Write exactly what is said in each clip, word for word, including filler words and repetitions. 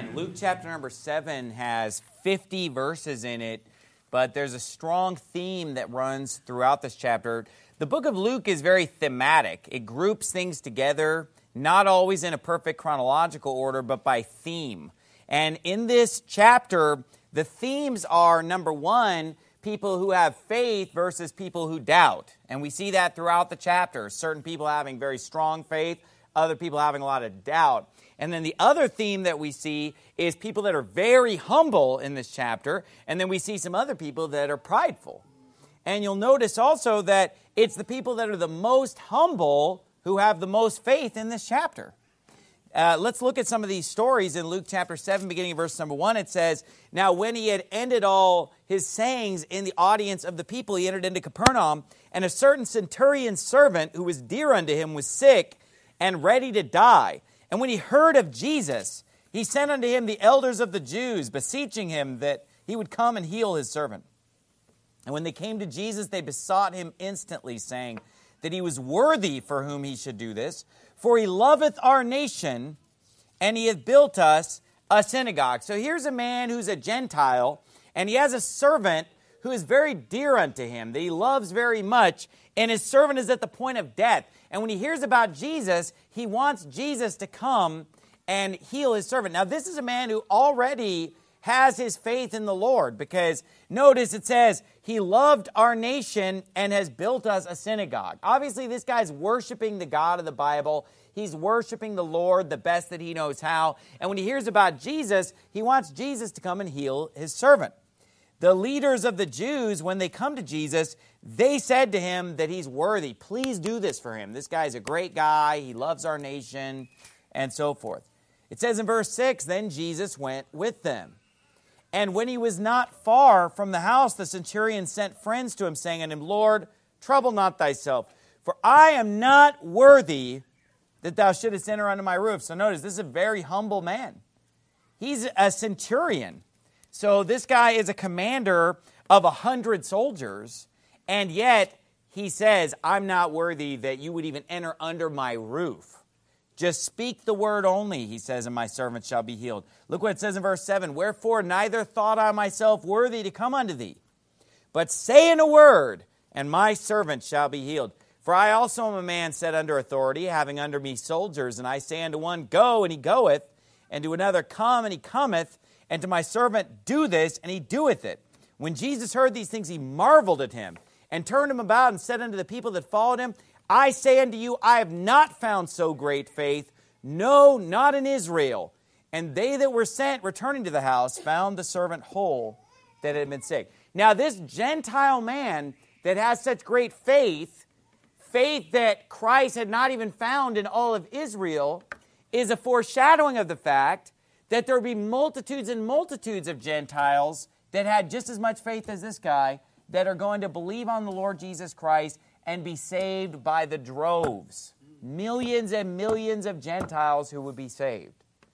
Amen. Luke chapter number seven has fifty verses in it, but there's a strong theme that runs throughout this chapter. The book of Luke is very thematic. It groups things together, not always in a perfect chronological order, but by theme. And in this chapter, the themes are, number one, people who have faith versus people who doubt. And we see that throughout the chapter. Certain people having very strong faith, other people having a lot of doubt. And then the other theme that we see is people that are very humble in this chapter. And then we see some other people that are prideful. And you'll notice also that it's the people that are the most humble who have the most faith in this chapter. Uh, let's look at some of these stories in Luke chapter seven, beginning of verse number one. It says, "Now when he had ended all his sayings in the audience of the people, he entered into Capernaum, and a certain centurion's servant who was dear unto him was sick and ready to die. And when he heard of Jesus, he sent unto him the elders of the Jews, beseeching him that he would come and heal his servant. And when they came to Jesus, they besought him instantly, saying that he was worthy for whom he should do this. For he loveth our nation, and he hath built us a synagogue." So here's a man who's a Gentile, and he has a servant who is very dear unto him, that he loves very much, and his servant is at the point of death. And when he hears about Jesus, he wants Jesus to come and heal his servant. Now, this is a man who already has his faith in the Lord, because notice it says, he loved our nation and has built us a synagogue. Obviously, this guy's worshiping the God of the Bible. He's worshiping the Lord the best that he knows how. And when he hears about Jesus, he wants Jesus to come and heal his servant. The leaders of the Jews, when they come to Jesus, they said to him that he's worthy. Please do this for him. This guy's a great guy. He loves our nation, and so forth. It says in verse six, "Then Jesus went with them. And when he was not far from the house, the centurion sent friends to him, saying unto him, Lord, trouble not thyself, for I am not worthy that thou shouldest enter under my roof." So notice, this is a very humble man. He's a centurion. So this guy is a commander of a hundred soldiers, and yet he says, "I'm not worthy that you would even enter under my roof. Just speak the word only," he says, "and my servant shall be healed." Look what it says in verse seven. "Wherefore neither thought I myself worthy to come unto thee, but say in a word, and my servant shall be healed. For I also am a man set under authority, having under me soldiers, and I say unto one, Go, and he goeth, and to another, Come, and he cometh, and to my servant, Do this, and he doeth it. When Jesus heard these things, he marveled at him, and turned him about, and said unto the people that followed him, I say unto you, I have not found so great faith, no, not in Israel. And they that were sent, returning to the house, found the servant whole that had been sick." Now this Gentile man that has such great faith, faith that Christ had not even found in all of Israel, is a foreshadowing of the fact that there would be multitudes and multitudes of Gentiles that had just as much faith as this guy, that are going to believe on the Lord Jesus Christ and be saved by the droves. Millions and millions of Gentiles who would be saved.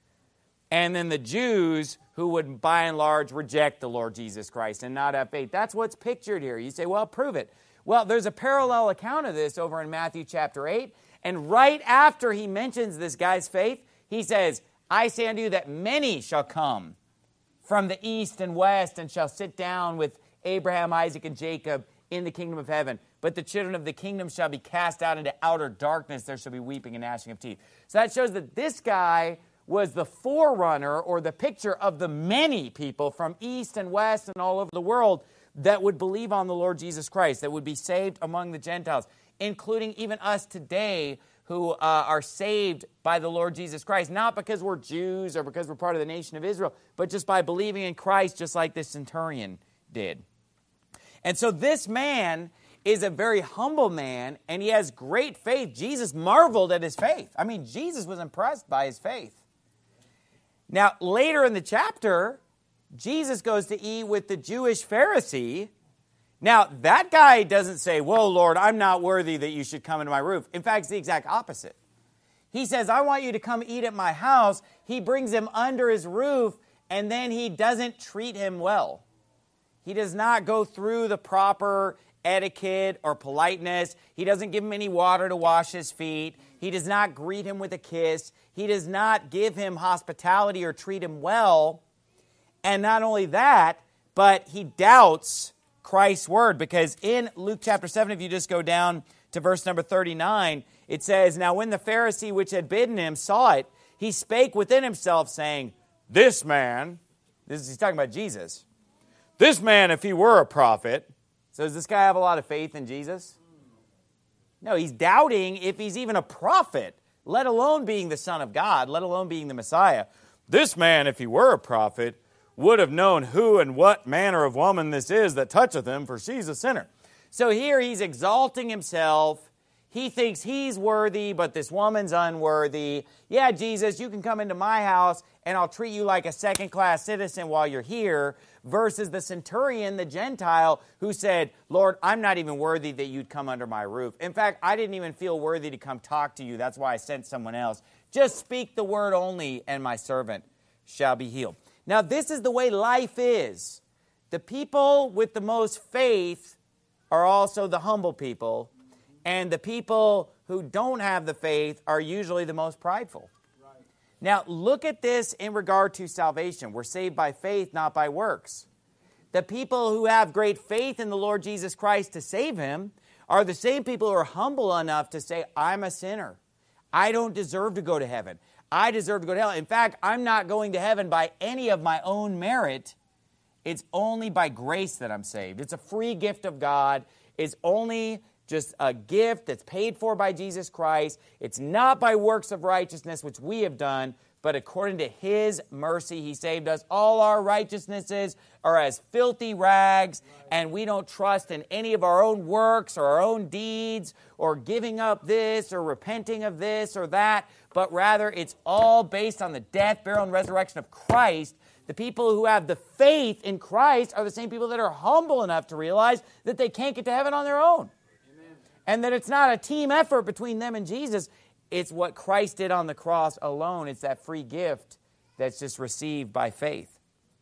And then the Jews who would, by and large, reject the Lord Jesus Christ and not have faith. That's what's pictured here. You say, well, prove it. Well, there's a parallel account of this over in Matthew chapter eight. And right after he mentions this guy's faith, he says, "I say unto you that many shall come from the east and west and shall sit down with Abraham, Isaac, and Jacob in the kingdom of heaven. But the children of the kingdom shall be cast out into outer darkness. There shall be weeping and gnashing of teeth." So that shows that this guy was the forerunner or the picture of the many people from east and west and all over the world that would believe on the Lord Jesus Christ, that would be saved among the Gentiles, including even us today who uh, are saved by the Lord Jesus Christ, not because we're Jews or because we're part of the nation of Israel, but just by believing in Christ, just like this centurion did. And so this man is a very humble man, and he has great faith. Jesus marveled at his faith. I mean, Jesus was impressed by his faith. Now, later in the chapter, Jesus goes to eat with the Jewish Pharisee. Now, that guy doesn't say, "Whoa, Lord, I'm not worthy that you should come into my roof." In fact, it's the exact opposite. He says, "I want you to come eat at my house." He brings him under his roof, and then he doesn't treat him well. He does not go through the proper etiquette or politeness. He doesn't give him any water to wash his feet. He does not greet him with a kiss. He does not give him hospitality or treat him well. And not only that, but he doubts Christ's word, because in Luke chapter seven, if you just go down to verse number thirty-nine, it says, "Now when the Pharisee which had bidden him saw it, he spake within himself, saying, This man," this is, he's talking about Jesus, "this man, if he were a prophet." So does this guy have a lot of faith in Jesus? No, he's doubting if he's even a prophet, let alone being the Son of God, let alone being the Messiah. "This man, if he were a prophet, would have known who and what manner of woman this is that toucheth him, for she's a sinner." So here he's exalting himself. He thinks he's worthy, but this woman's unworthy. "Yeah, Jesus, you can come into my house, and I'll treat you like a second-class citizen while you're here," versus the centurion, the Gentile, who said, "Lord, I'm not even worthy that you'd come under my roof. In fact, I didn't even feel worthy to come talk to you. That's why I sent someone else. Just speak the word only, and my servant shall be healed." Now, this is the way life is. The people with the most faith are also the humble people, and the people who don't have the faith are usually the most prideful. Right. Now, look at this in regard to salvation. We're saved by faith, not by works. The people who have great faith in the Lord Jesus Christ to save him are the same people who are humble enough to say, "I'm a sinner. I don't deserve to go to heaven. I deserve to go to hell. In fact, I'm not going to heaven by any of my own merit. It's only by grace that I'm saved. It's a free gift of God. It's only just a gift that's paid for by Jesus Christ. It's not by works of righteousness, which we have done, but according to his mercy, he saved us. All our righteousnesses are as filthy rags, and we don't trust in any of our own works or our own deeds or giving up this or repenting of this or that, but rather it's all based on the death, burial, and resurrection of Christ. The people who have the faith in Christ are the same people that are humble enough to realize that they can't get to heaven on their own. Amen. And that it's not a team effort between them and Jesus. It's what Christ did on the cross alone. It's that free gift that's just received by faith.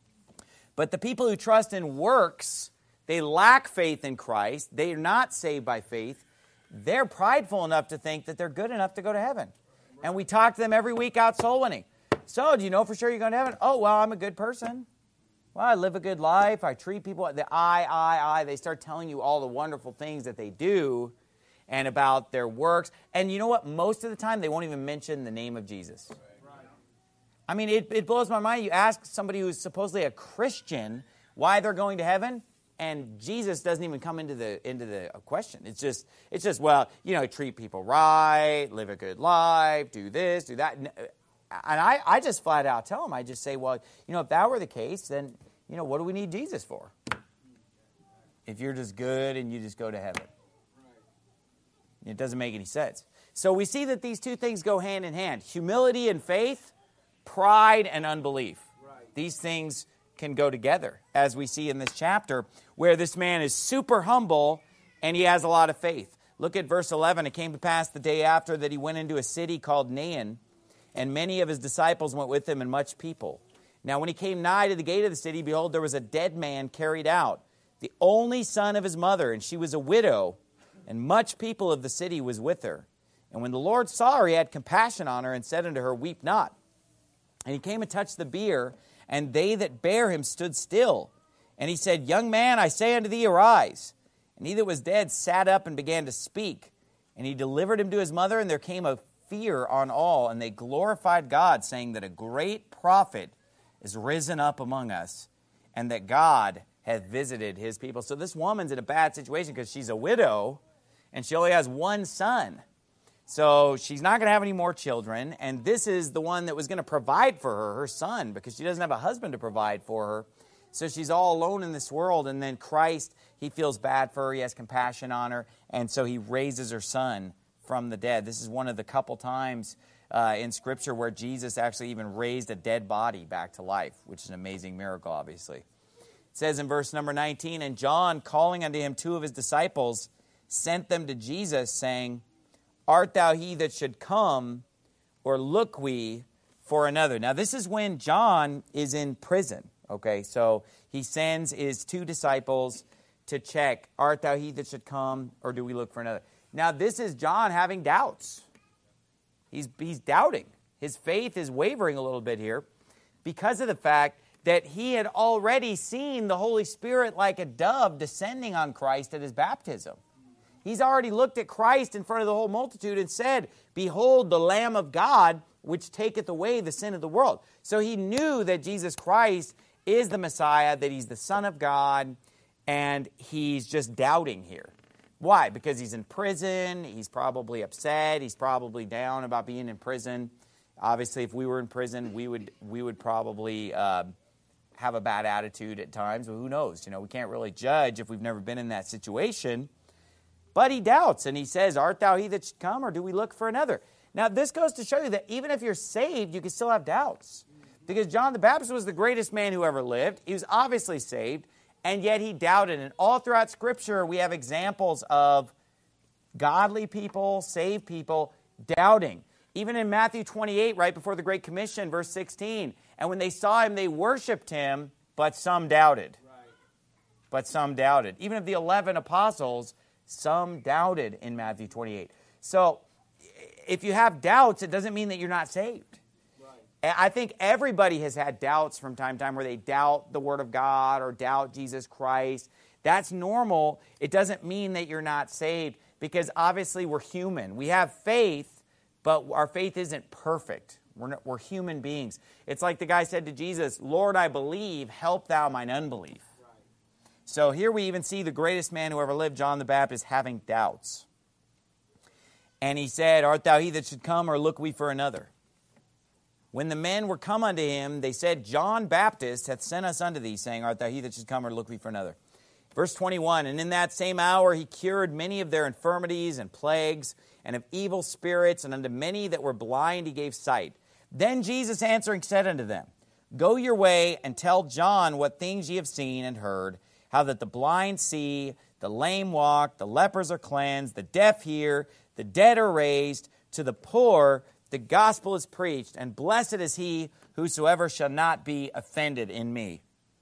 But the people who trust in works, they lack faith in Christ. They are not saved by faith. They're prideful enough to think that they're good enough to go to heaven. And we talk to them every week out soul winning. "So, do you know for sure you're going to heaven?" "Oh, well, I'm a good person. Well, I live a good life. I treat people." The I, I, I. They start telling you all the wonderful things that they do and about their works. And you know what? Most of the time, they won't even mention the name of Jesus. Right. I mean, it, it blows my mind. You ask somebody who's supposedly a Christian why they're going to heaven, and Jesus doesn't even come into the into the question. It's just, it's just well, you know, treat people right, live a good life, do this, do that. And I, I just flat out tell them, I just say, well, you know, if that were the case, then, you know, what do we need Jesus for? If you're just good and you just go to heaven. It doesn't make any sense. So we see that these two things go hand in hand. Humility and faith, pride and unbelief. Right. These things can go together, as we see in this chapter, where this man is super humble and he has a lot of faith. Look at verse eleven. "It came to pass the day after that he went into a city called Nain, and many of his disciples went with him, and much people. Now when he came nigh to the gate of the city, behold, there was a dead man carried out, the only son of his mother, and she was a widow, and much people of the city was with her. And when the Lord saw her, he had compassion on her, and said unto her, Weep not. And he came and touched the bier, and they that bare him stood still. And he said, Young man, I say unto thee, arise. And he that was dead sat up and began to speak. And he delivered him to his mother, and there came a fear on all, and they glorified God, saying that a great prophet is risen up among us, and that God hath visited his people. So this woman's in a bad situation because she's a widow, and she only has one son. So she's not going to have any more children, and this is the one that was going to provide for her, her son, because she doesn't have a husband to provide for her. So she's all alone in this world, and then Christ, he feels bad for her, he has compassion on her, and so he raises her son from the dead. This is one of the couple times uh, in Scripture where Jesus actually even raised a dead body back to life, which is an amazing miracle, obviously. It says in verse number nineteen, And John, calling unto him two of his disciples, sent them to Jesus, saying, Art thou he that should come, or look we for another? Now this is when John is in prison. Okay, so he sends his two disciples to check, art thou he that should come, or do we look for another? Now, this is John having doubts. He's, he's doubting. His faith is wavering a little bit here because of the fact that he had already seen the Holy Spirit like a dove descending on Christ at his baptism. He's already looked at Christ in front of the whole multitude and said, behold, the Lamb of God, which taketh away the sin of the world. So he knew that Jesus Christ is the Messiah, that he's the Son of God, and he's just doubting here. Why? Because he's in prison, he's probably upset, he's probably down about being in prison. Obviously, if we were in prison, we would we would probably uh, have a bad attitude at times. Well, who knows? You know, we can't really judge if we've never been in that situation. But he doubts, and he says, art thou he that should come, or do we look for another? Now, this goes to show you that even if you're saved, you can still have doubts. Because John the Baptist was the greatest man who ever lived. He was obviously saved, and yet he doubted. And all throughout Scripture, we have examples of godly people, saved people, doubting. Even in Matthew twenty-eight, right before the Great Commission, verse sixteen, and when they saw him, they worshiped him, but some doubted. Right. But some doubted. Even of the eleven apostles, some doubted in Matthew twenty-eight. So, if you have doubts, it doesn't mean that you're not saved. Right. I think everybody has had doubts from time to time where they doubt the Word of God or doubt Jesus Christ. That's normal. It doesn't mean that you're not saved because obviously we're human. We have faith, but our faith isn't perfect. We're, not, we're human beings. It's like the guy said to Jesus, Lord, I believe, help thou mine unbelief. Right. So here we even see the greatest man who ever lived, John the Baptist, having doubts. And he said, art thou he that should come, or look we for another? When the men were come unto him, they said, John Baptist hath sent us unto thee, saying, art thou he that should come, or look we for another? Verse twenty-one, and in that same hour he cured many of their infirmities and plagues, and of evil spirits, and unto many that were blind he gave sight. Then Jesus answering said unto them, go your way, and tell John what things ye have seen and heard, how that the blind see, the lame walk, the lepers are cleansed, the deaf hear, the dead are raised, to the poor the gospel is preached, and blessed is he whosoever shall not be offended in me.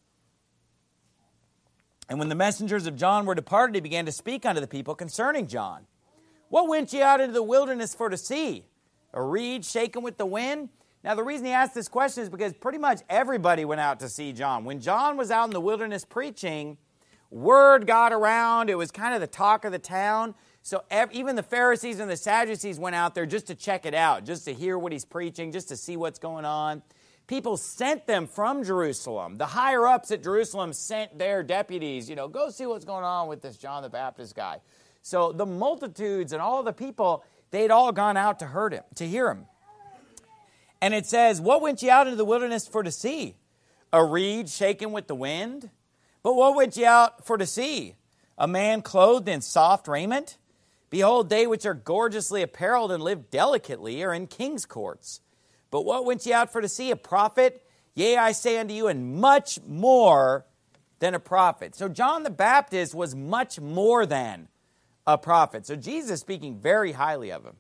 And when the messengers of John were departed, he began to speak unto the people concerning John. What went ye out into the wilderness for to see? A reed shaken with the wind? Now, the reason he asked this question is because pretty much everybody went out to see John. When John was out in the wilderness preaching, word got around. It was kind of the talk of the town. So even the Pharisees and the Sadducees went out there just to check it out, just to hear what he's preaching, just to see what's going on. People sent them from Jerusalem. The higher-ups at Jerusalem sent their deputies, you know, go see what's going on with this John the Baptist guy. So the multitudes and all the people, they'd all gone out to heard him, to hear him. And it says, what went ye out into the wilderness for to see? A reed shaken with the wind? But what went ye out for to see? A man clothed in soft raiment? Behold, they which are gorgeously apparelled and live delicately are in king's courts. But what went ye out for to see? A prophet? Yea, I say unto you, and much more than a prophet. So John the Baptist was much more than a prophet. So Jesus is speaking very highly of him.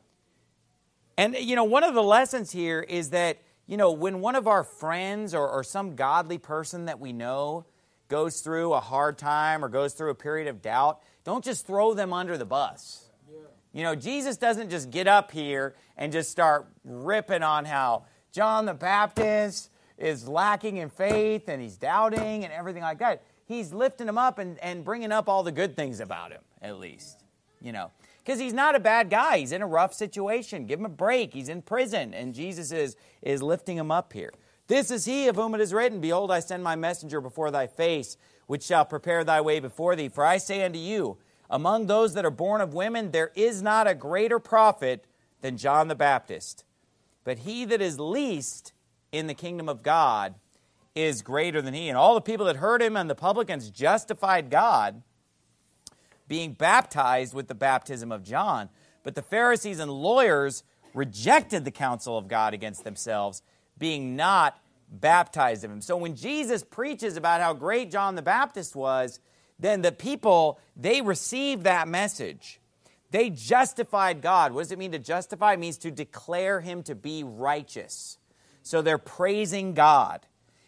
And, you know, one of the lessons here is that, you know, when one of our friends or, or some godly person that we know goes through a hard time or goes through a period of doubt, don't just throw them under the bus. Yeah. You know, Jesus doesn't just get up here and just start ripping on how John the Baptist is lacking in faith and he's doubting and everything like that. He's lifting him up and, and bringing up all the good things about him, at least, you know. Because he's not a bad guy. He's in a rough situation. Give him a break. He's in prison. And Jesus is, is lifting him up here. This is he of whom it is written, behold, I send my messenger before thy face, which shall prepare thy way before thee. For I say unto you, among those that are born of women, there is not a greater prophet than John the Baptist. But he that is least in the kingdom of God is greater than he. And all the people that heard him and the publicans justified God, being baptized with the baptism of John. But the Pharisees and lawyers rejected the counsel of God against themselves, being not baptized of him. So when Jesus preaches about how great John the Baptist was, then the people, they received that message. They justified God. What does it mean to justify? It means to declare him to be righteous. So they're praising God.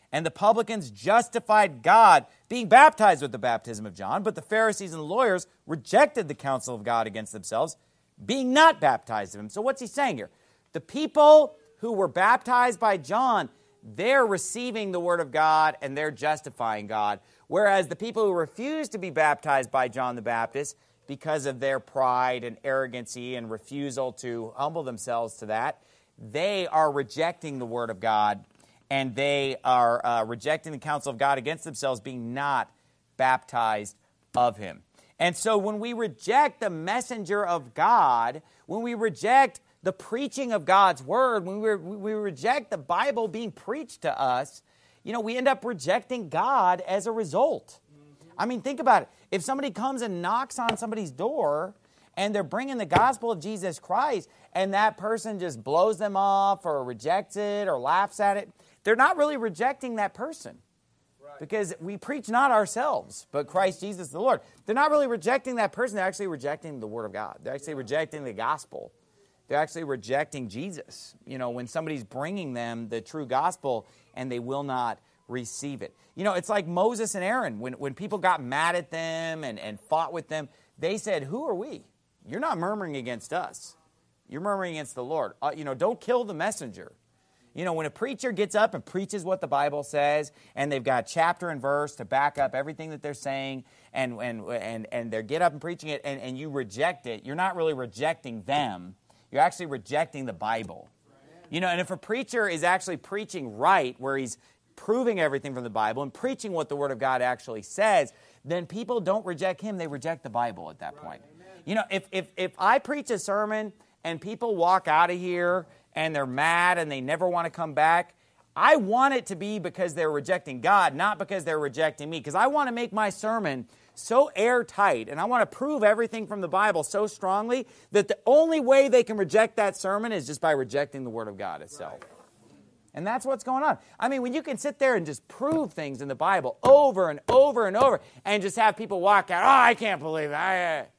And the publicans justified God being baptized with the baptism of John, but the Pharisees and the lawyers rejected the counsel of God against themselves, being not baptized of him. So what's he saying here? The people who were baptized by John, they're receiving the word of God and they're justifying God. Whereas the people who refused to be baptized by John the Baptist, because of their pride and arrogancy and refusal to humble themselves to that, they are rejecting the word of God, and they are uh, rejecting the counsel of God against themselves, being not baptized of him. And so when we reject the messenger of God, when we reject the preaching of God's word, when we, we reject the Bible being preached to us, you know, we end up rejecting God as a result. I mean, think about it. If somebody comes and knocks on somebody's door and they're bringing the gospel of Jesus Christ and that person just blows them off or rejects it or laughs at it, they're not really rejecting that person. Right. Because we preach not ourselves, but Christ Jesus the Lord. They're not really rejecting that person. They're actually rejecting the word of God. They're actually rejecting the gospel. They're actually rejecting Jesus. You know, when somebody's bringing them the true gospel and they will not receive it. You know, it's like Moses and Aaron. When, when people got mad at them and, and fought with them, they said, who are we? You're not murmuring against us. You're murmuring against the Lord. Uh, you know, don't kill the messenger. You know, when a preacher gets up and preaches what the Bible says, and they've got chapter and verse to back up everything that they're saying, and and and, and they get up and preaching it, and, and you reject it, you're not really rejecting them. You're actually rejecting the Bible. You know, and if a preacher is actually preaching right, where he's proving everything from the Bible and preaching what the Word of God actually says, then people don't reject him, they reject the Bible at that point. You know, if if if I preach a sermon and people walk out of here and they're mad and they never want to come back, I want it to be because they're rejecting God, not because they're rejecting me. Because I want to make my sermon so airtight, and I want to prove everything from the Bible so strongly that the only way they can reject that sermon is just by rejecting the Word of God itself. Right. And that's what's going on. I mean, when you can sit there and just prove things in the Bible over and over and over and just have people walk out, oh, I can't believe that.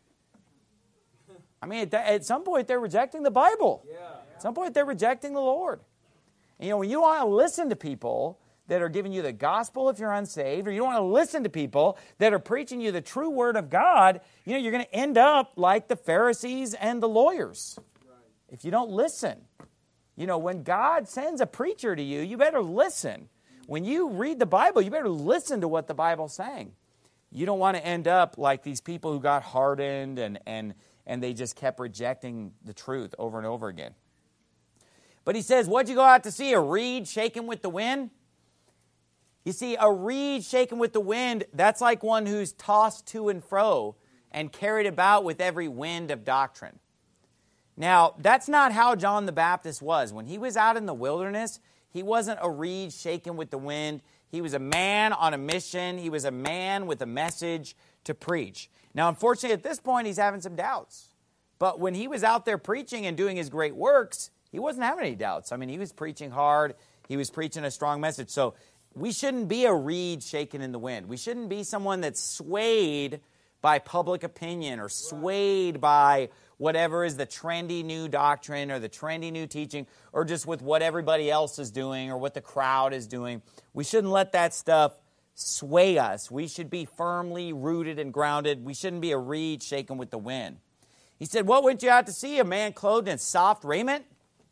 I mean, at, at some point, they're rejecting the Bible. Yeah. At some point, they're rejecting the Lord. And, you know, when you want to listen to people that are giving you the gospel if you're unsaved, or you don't want to listen to people that are preaching you the true word of God, you know, you're going to end up like the Pharisees and the lawyers. Right. If you don't listen. You know, when God sends a preacher to you, you better listen. When you read the Bible, you better listen to what the Bible's saying. You don't want to end up like these people who got hardened and and and they just kept rejecting the truth over and over again. But he says, what'd you go out to see? A reed shaken with the wind? You see, a reed shaken with the wind, that's like one who's tossed to and fro and carried about with every wind of doctrine. Now, that's not how John the Baptist was. When he was out in the wilderness, he wasn't a reed shaken with the wind. He was a man on a mission. He was a man with a message to preach. Now, unfortunately, at this point, he's having some doubts. But when he was out there preaching and doing his great works, he wasn't having any doubts. I mean, he was preaching hard. He was preaching a strong message. So we shouldn't be a reed shaken in the wind. We shouldn't be someone that's swayed by public opinion or swayed by whatever is the trendy new doctrine or the trendy new teaching or just with what everybody else is doing or what the crowd is doing. We shouldn't let that stuff sway us. We should be firmly rooted and grounded. We shouldn't be a reed shaken with the wind. He said, what went you out to see? A man clothed in soft raiment?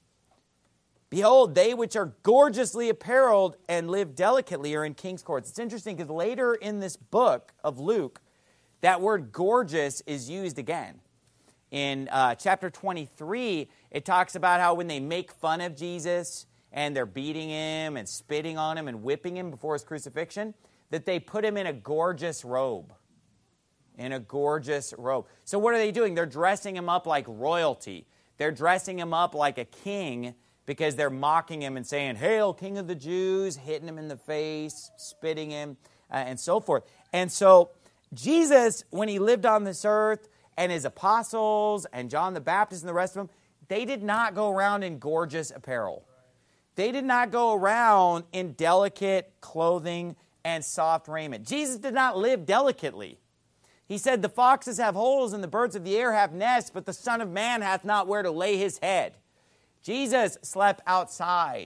Behold, they which are gorgeously apparelled and live delicately are in king's courts. It's interesting because later in this book of Luke, that word gorgeous is used again. In uh, chapter twenty-three, it talks about how when they make fun of Jesus and they're beating him and spitting on him and whipping him before his crucifixion, that they put him in a gorgeous robe. In a gorgeous robe. So what are they doing? They're dressing him up like royalty. They're dressing him up like a king because they're mocking him and saying, "Hail, King of the Jews," hitting him in the face, spitting him, uh, and so forth. And so Jesus, when he lived on this earth, and his apostles and John the Baptist and the rest of them, they did not go around in gorgeous apparel. They did not go around in delicate clothing and soft raiment. Jesus did not live delicately. He said, the foxes have holes and the birds of the air have nests, but the Son of Man hath not where to lay his head. Jesus slept outside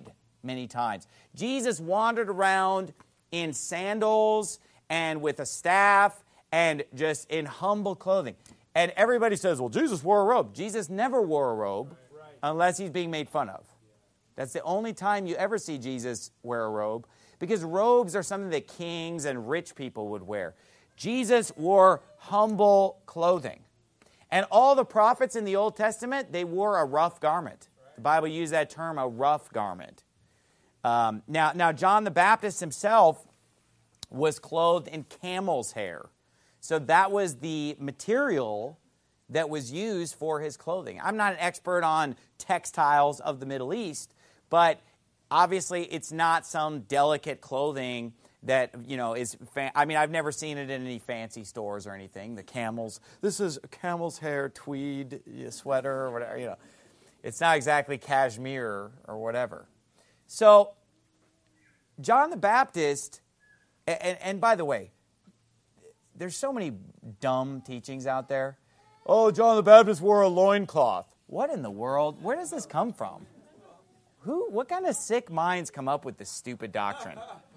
many times. Jesus wandered around in sandals and with a staff and just in humble clothing. And everybody says, well, Jesus wore a robe. Jesus never wore a robe unless he's being made fun of. That's the only time you ever see Jesus wear a robe, because robes are something that kings and rich people would wear. Jesus wore humble clothing. And all the prophets in the Old Testament, they wore a rough garment. The Bible used that term, a rough garment. Um, now, now, John the Baptist himself was clothed in camel's hair. So that was the material that was used for his clothing. I'm not an expert on textiles of the Middle East, but obviously it's not some delicate clothing that, you know, is, fa- I mean, I've never seen it in any fancy stores or anything. The camels, this is a camel's hair tweed sweater or whatever, you know. It's not exactly cashmere or whatever. So, John the Baptist, and, and by the way, there's so many dumb teachings out there. Oh, John the Baptist wore a loincloth. What in the world? Where does this come from? Who? What kind of sick minds come up with this stupid doctrine?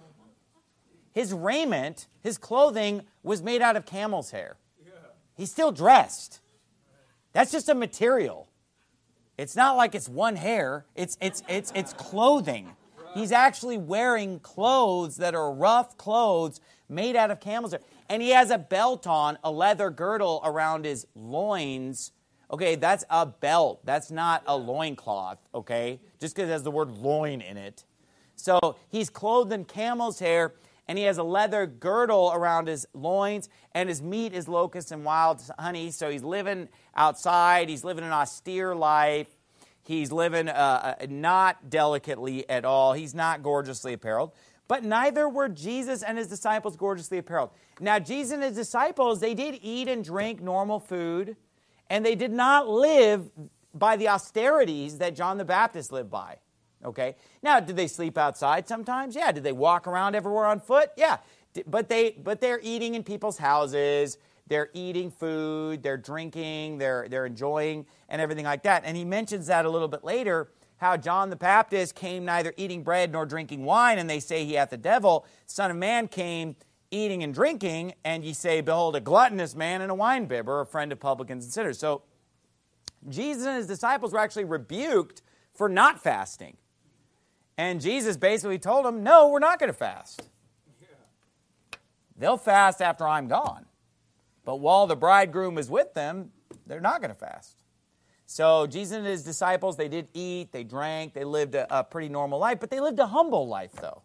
His raiment, his clothing, was made out of camel's hair. He's still dressed. That's just a material. It's not like it's one hair. It's it's it's it's clothing. He's actually wearing clothes that are rough clothes made out of camel's hair. And he has a belt on, a leather girdle around his loins. Okay, that's a belt. That's not a loincloth, okay? Just because it has the word loin in it. So he's clothed in camel's hair, and he has a leather girdle around his loins, and his meat is locusts and wild honey. So he's living outside. He's living an austere life. He's living uh, not delicately at all. He's not gorgeously apparelled. But neither were Jesus and his disciples gorgeously apparelled. Now, Jesus and his disciples, they did eat and drink normal food, and they did not live by the austerities that John the Baptist lived by. Okay? Now, did they sleep outside sometimes? Yeah. Did they walk around everywhere on foot? Yeah. But, they, but they're eating in people's houses. They're eating food. They're drinking. They're, they're enjoying and everything like that. And he mentions that a little bit later, how John the Baptist came neither eating bread nor drinking wine, and they say he hath the devil. Son of Man came eating and drinking, and ye say, behold, a gluttonous man and a winebibber, a friend of publicans and sinners. So Jesus and his disciples were actually rebuked for not fasting. And Jesus basically told them, no, we're not going to fast. They'll fast after I'm gone. But while the bridegroom is with them, they're not going to fast. So Jesus and his disciples, they did eat, they drank, they lived a, a pretty normal life, but they lived a humble life, though.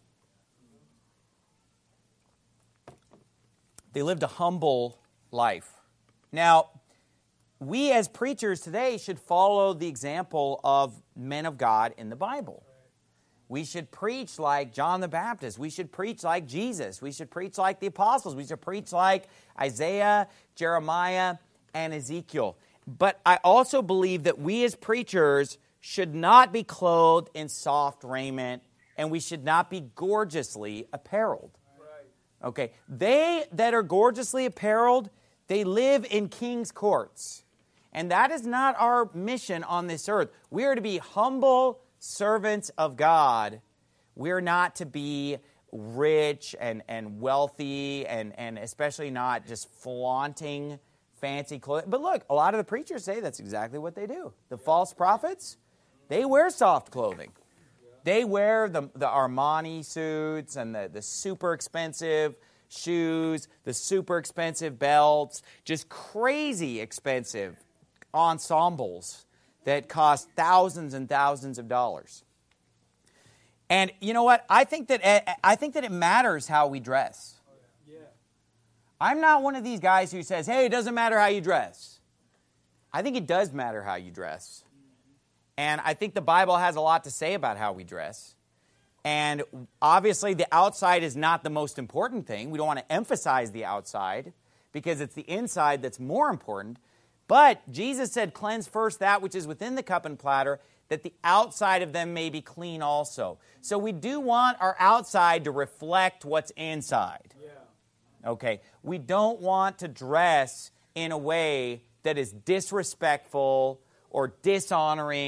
They lived a humble life. Now, we as preachers today should follow the example of men of God in the Bible. We should preach like John the Baptist. We should preach like Jesus. We should preach like the apostles. We should preach like Isaiah, Jeremiah, and Ezekiel. But I also believe that we as preachers should not be clothed in soft raiment, and we should not be gorgeously apparelled. Okay, they that are gorgeously apparelled, they live in king's courts. And that is not our mission on this earth. We are to be humble servants of God. We're not to be rich and, and wealthy and, and especially not just flaunting fancy clothing. But look, a lot of the preachers say that's exactly what they do. The false prophets, they wear soft clothing. They wear the, the Armani suits and the, the super expensive shoes, the super expensive belts, just crazy expensive ensembles that cost thousands and thousands of dollars. And you know what? I think that I think that it matters how we dress. I'm not one of these guys who says, hey, it doesn't matter how you dress. I think it does matter how you dress. And I think the Bible has a lot to say about how we dress. And obviously, the outside is not the most important thing. We don't want to emphasize the outside because it's the inside that's more important. But Jesus said, cleanse first that which is within the cup and platter, that the outside of them may be clean also. So we do want our outside to reflect what's inside. Yeah. Okay, we don't want to dress in a way that is disrespectful or dishonoring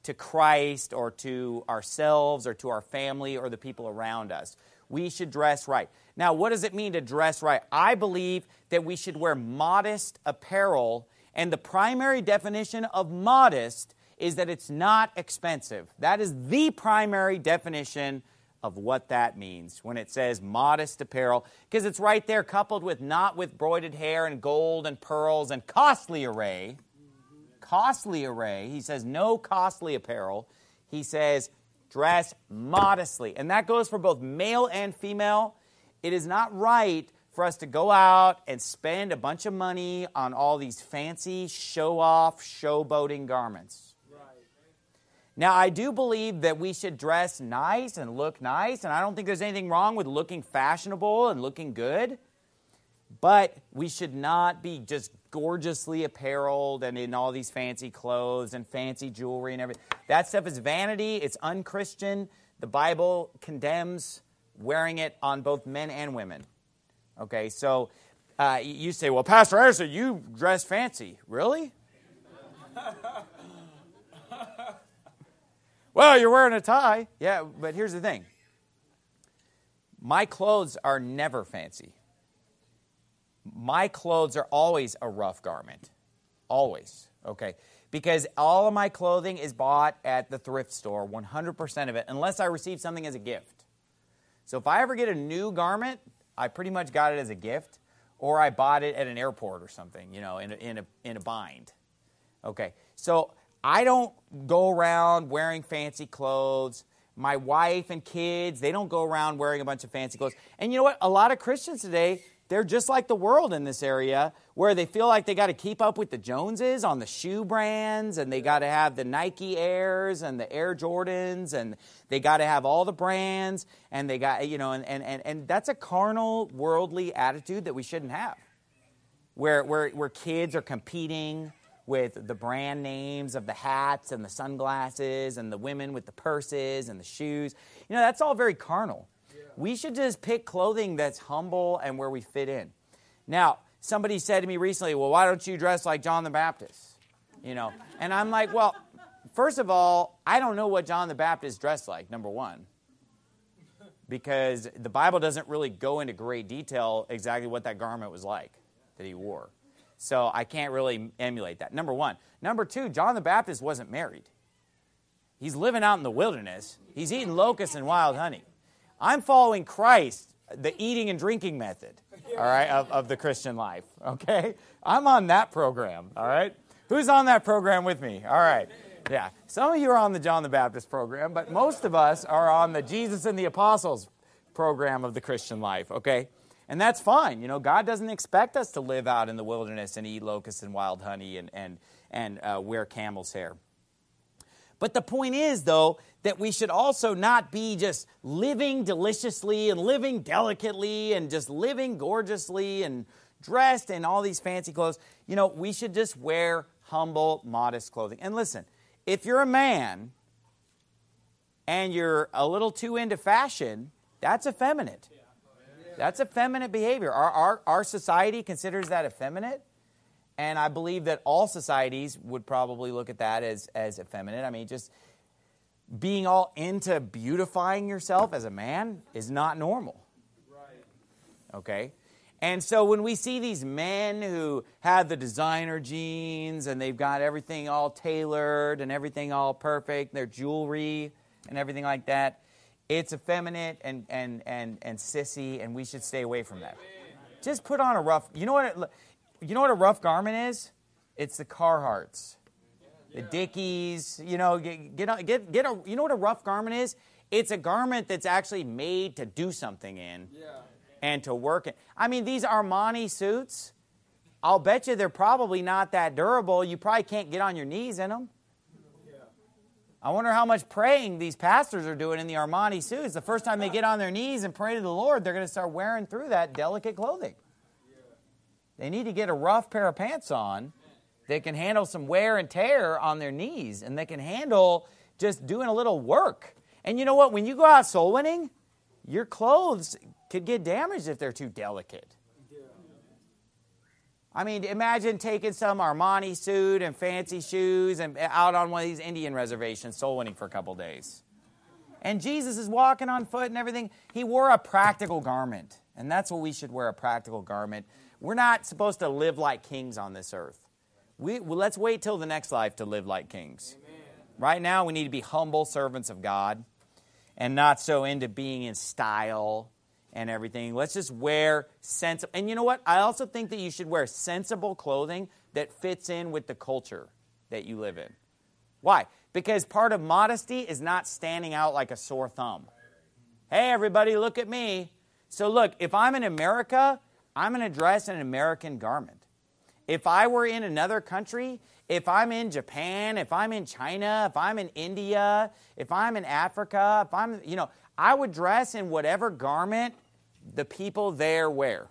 to Christ or to ourselves or to our family or the people around us. We should dress right. Now, what does it mean to dress right? I believe that we should wear modest apparel, and the primary definition of modest is that it's not expensive. That is the primary definition of what that means when it says modest apparel, because it's right there coupled with not with broided hair and gold and pearls and costly array. Costly array. He says no costly apparel. He says dress modestly. And that goes for both male and female. It is not right for us to go out and spend a bunch of money on all these fancy show-off, showboating garments. Now, I do believe that we should dress nice and look nice, and I don't think there's anything wrong with looking fashionable and looking good, but we should not be just gorgeously appareled and in all these fancy clothes and fancy jewelry and everything. That stuff is vanity. It's unchristian. The Bible condemns wearing it on both men and women. Okay, so uh, you say, well, Pastor Anderson, you dress fancy. Really? Well, you're wearing a tie. Yeah, but here's the thing. My clothes are never fancy. My clothes are always a rough garment. Always. Okay? Because all of my clothing is bought at the thrift store, one hundred percent of it, unless I receive something as a gift. So if I ever get a new garment, I pretty much got it as a gift, or I bought it at an airport or something, you know, in a, in a, in a bind. Okay? So I don't go around wearing fancy clothes. My wife and kids, they don't go around wearing a bunch of fancy clothes. And you know what? A lot of Christians today, they're just like the world in this area, where they feel like they got to keep up with the Joneses on the shoe brands, and they got to have the Nike Airs and the Air Jordans, and they got to have all the brands, and they got, you know, and, and, and, and that's a carnal, worldly attitude that we shouldn't have, where, where, where kids are competing with the brand names of the hats and the sunglasses and the women with the purses and the shoes. You know, that's all very carnal. Yeah. We should just pick clothing that's humble and where we fit in. Now, somebody said to me recently, well, why don't you dress like John the Baptist? You know, and I'm like, well, first of all, I don't know what John the Baptist dressed like, number one, because the Bible doesn't really go into great detail exactly what that garment was like that he wore. So I can't really emulate that, number one. Number two, John the Baptist wasn't married. He's living out in the wilderness. He's eating locusts and wild honey. I'm following Christ, the eating and drinking method, all right, of, of the Christian life, okay? I'm on that program, all right? Who's on that program with me? All right, yeah. Some of you are on the John the Baptist program, but most of us are on the Jesus and the Apostles program of the Christian life, okay? And that's fine. You know, God doesn't expect us to live out in the wilderness and eat locusts and wild honey and, and, and uh, wear camel's hair. But the point is, though, that we should also not be just living deliciously and living delicately and just living gorgeously and dressed in all these fancy clothes. You know, we should just wear humble, modest clothing. And listen, if you're a man and you're a little too into fashion, that's effeminate. That's effeminate behavior. Our, our, our society considers that effeminate, and I believe that all societies would probably look at that as, as effeminate. I mean, just being all into beautifying yourself as a man is not normal. Right. Okay? And so when we see these men who have the designer jeans and they've got everything all tailored and everything all perfect, their jewelry and everything like that, it's effeminate and, and, and, and sissy, and we should stay away from that. Just put on a rough, you know what it, you know what a rough garment is? It's the Carhartts, the Dickies, you know, get, get, get, get a, you know what a rough garment is? It's a garment that's actually made to do something in and to work in. I mean, these Armani suits, I'll bet you they're probably not that durable. You probably can't get on your knees in them. I wonder how much praying these pastors are doing in the Armani suits. The first time they get on their knees and pray to the Lord, they're going to start wearing through that delicate clothing. They need to get a rough pair of pants on that can handle some wear and tear on their knees, and they can handle just doing a little work. And you know what? When you go out soul winning, your clothes could get damaged if they're too delicate. I mean, imagine taking some Armani suit and fancy shoes and out on one of these Indian reservations soul winning for a couple days. And Jesus is walking on foot and everything. He wore a practical garment. And that's what we should wear, a practical garment. We're not supposed to live like kings on this earth. We, well, let's wait till the next life to live like kings. Amen. Right now, we need to be humble servants of God and not so into being in style and everything. Let's just wear sensible. And you know what? I also think that you should wear sensible clothing that fits in with the culture that you live in. Why? Because part of modesty is not standing out like a sore thumb. Hey, everybody, look at me. So look, if I'm in America, I'm going to dress in an American garment. If I were in another country, if I'm in Japan, if I'm in China, if I'm in India, if I'm in Africa, if I'm, you know, I would dress in whatever garment the people there wear.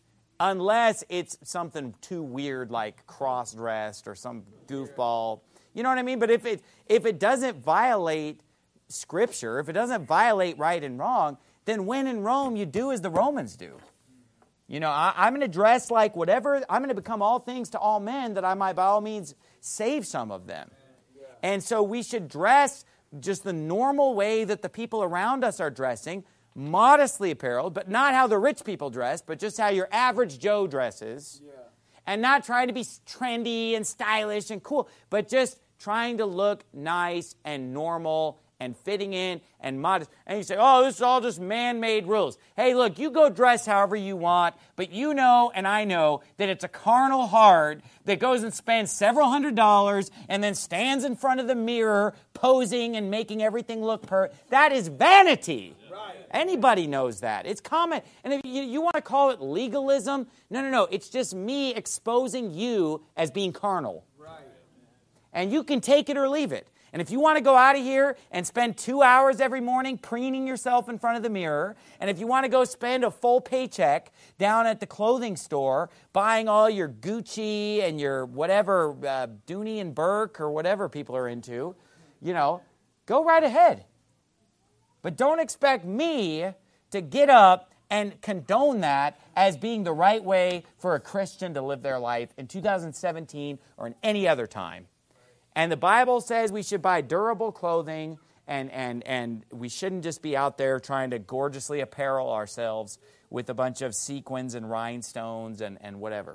Unless it's something too weird like cross-dressed or some goofball. You know what I mean? But if it if it doesn't violate Scripture, if it doesn't violate right and wrong, then when in Rome, you do as the Romans do. You know, I, I'm going to dress like whatever, I'm going to become all things to all men that I might by all means save some of them. And so we should dress just the normal way that the people around us are dressing, modestly appareled, but not how the rich people dress, but just how your average Joe dresses. Yeah. And not trying to be trendy and stylish and cool, but just trying to look nice and normal and fitting in and modest. And you say, oh, this is all just man-made rules. Hey, look, you go dress however you want, but you know and I know that it's a carnal heart that goes and spends several hundred dollars and then stands in front of the mirror posing and making everything look perfect. That is vanity. Right. Anybody knows that. It's common. And if you, you want to call it legalism, no, no, no. It's just me exposing you as being carnal. Right. And you can take it or leave it. And if you want to go out of here and spend two hours every morning preening yourself in front of the mirror, and if you want to go spend a full paycheck down at the clothing store buying all your Gucci and your whatever, uh, Dooney and Burke or whatever people are into, you know, go right ahead. But don't expect me to get up and condone that as being the right way for a Christian to live their life in two thousand seventeen or in any other time. And the Bible says we should buy durable clothing, and, and, and we shouldn't just be out there trying to gorgeously apparel ourselves with a bunch of sequins and rhinestones and, and whatever.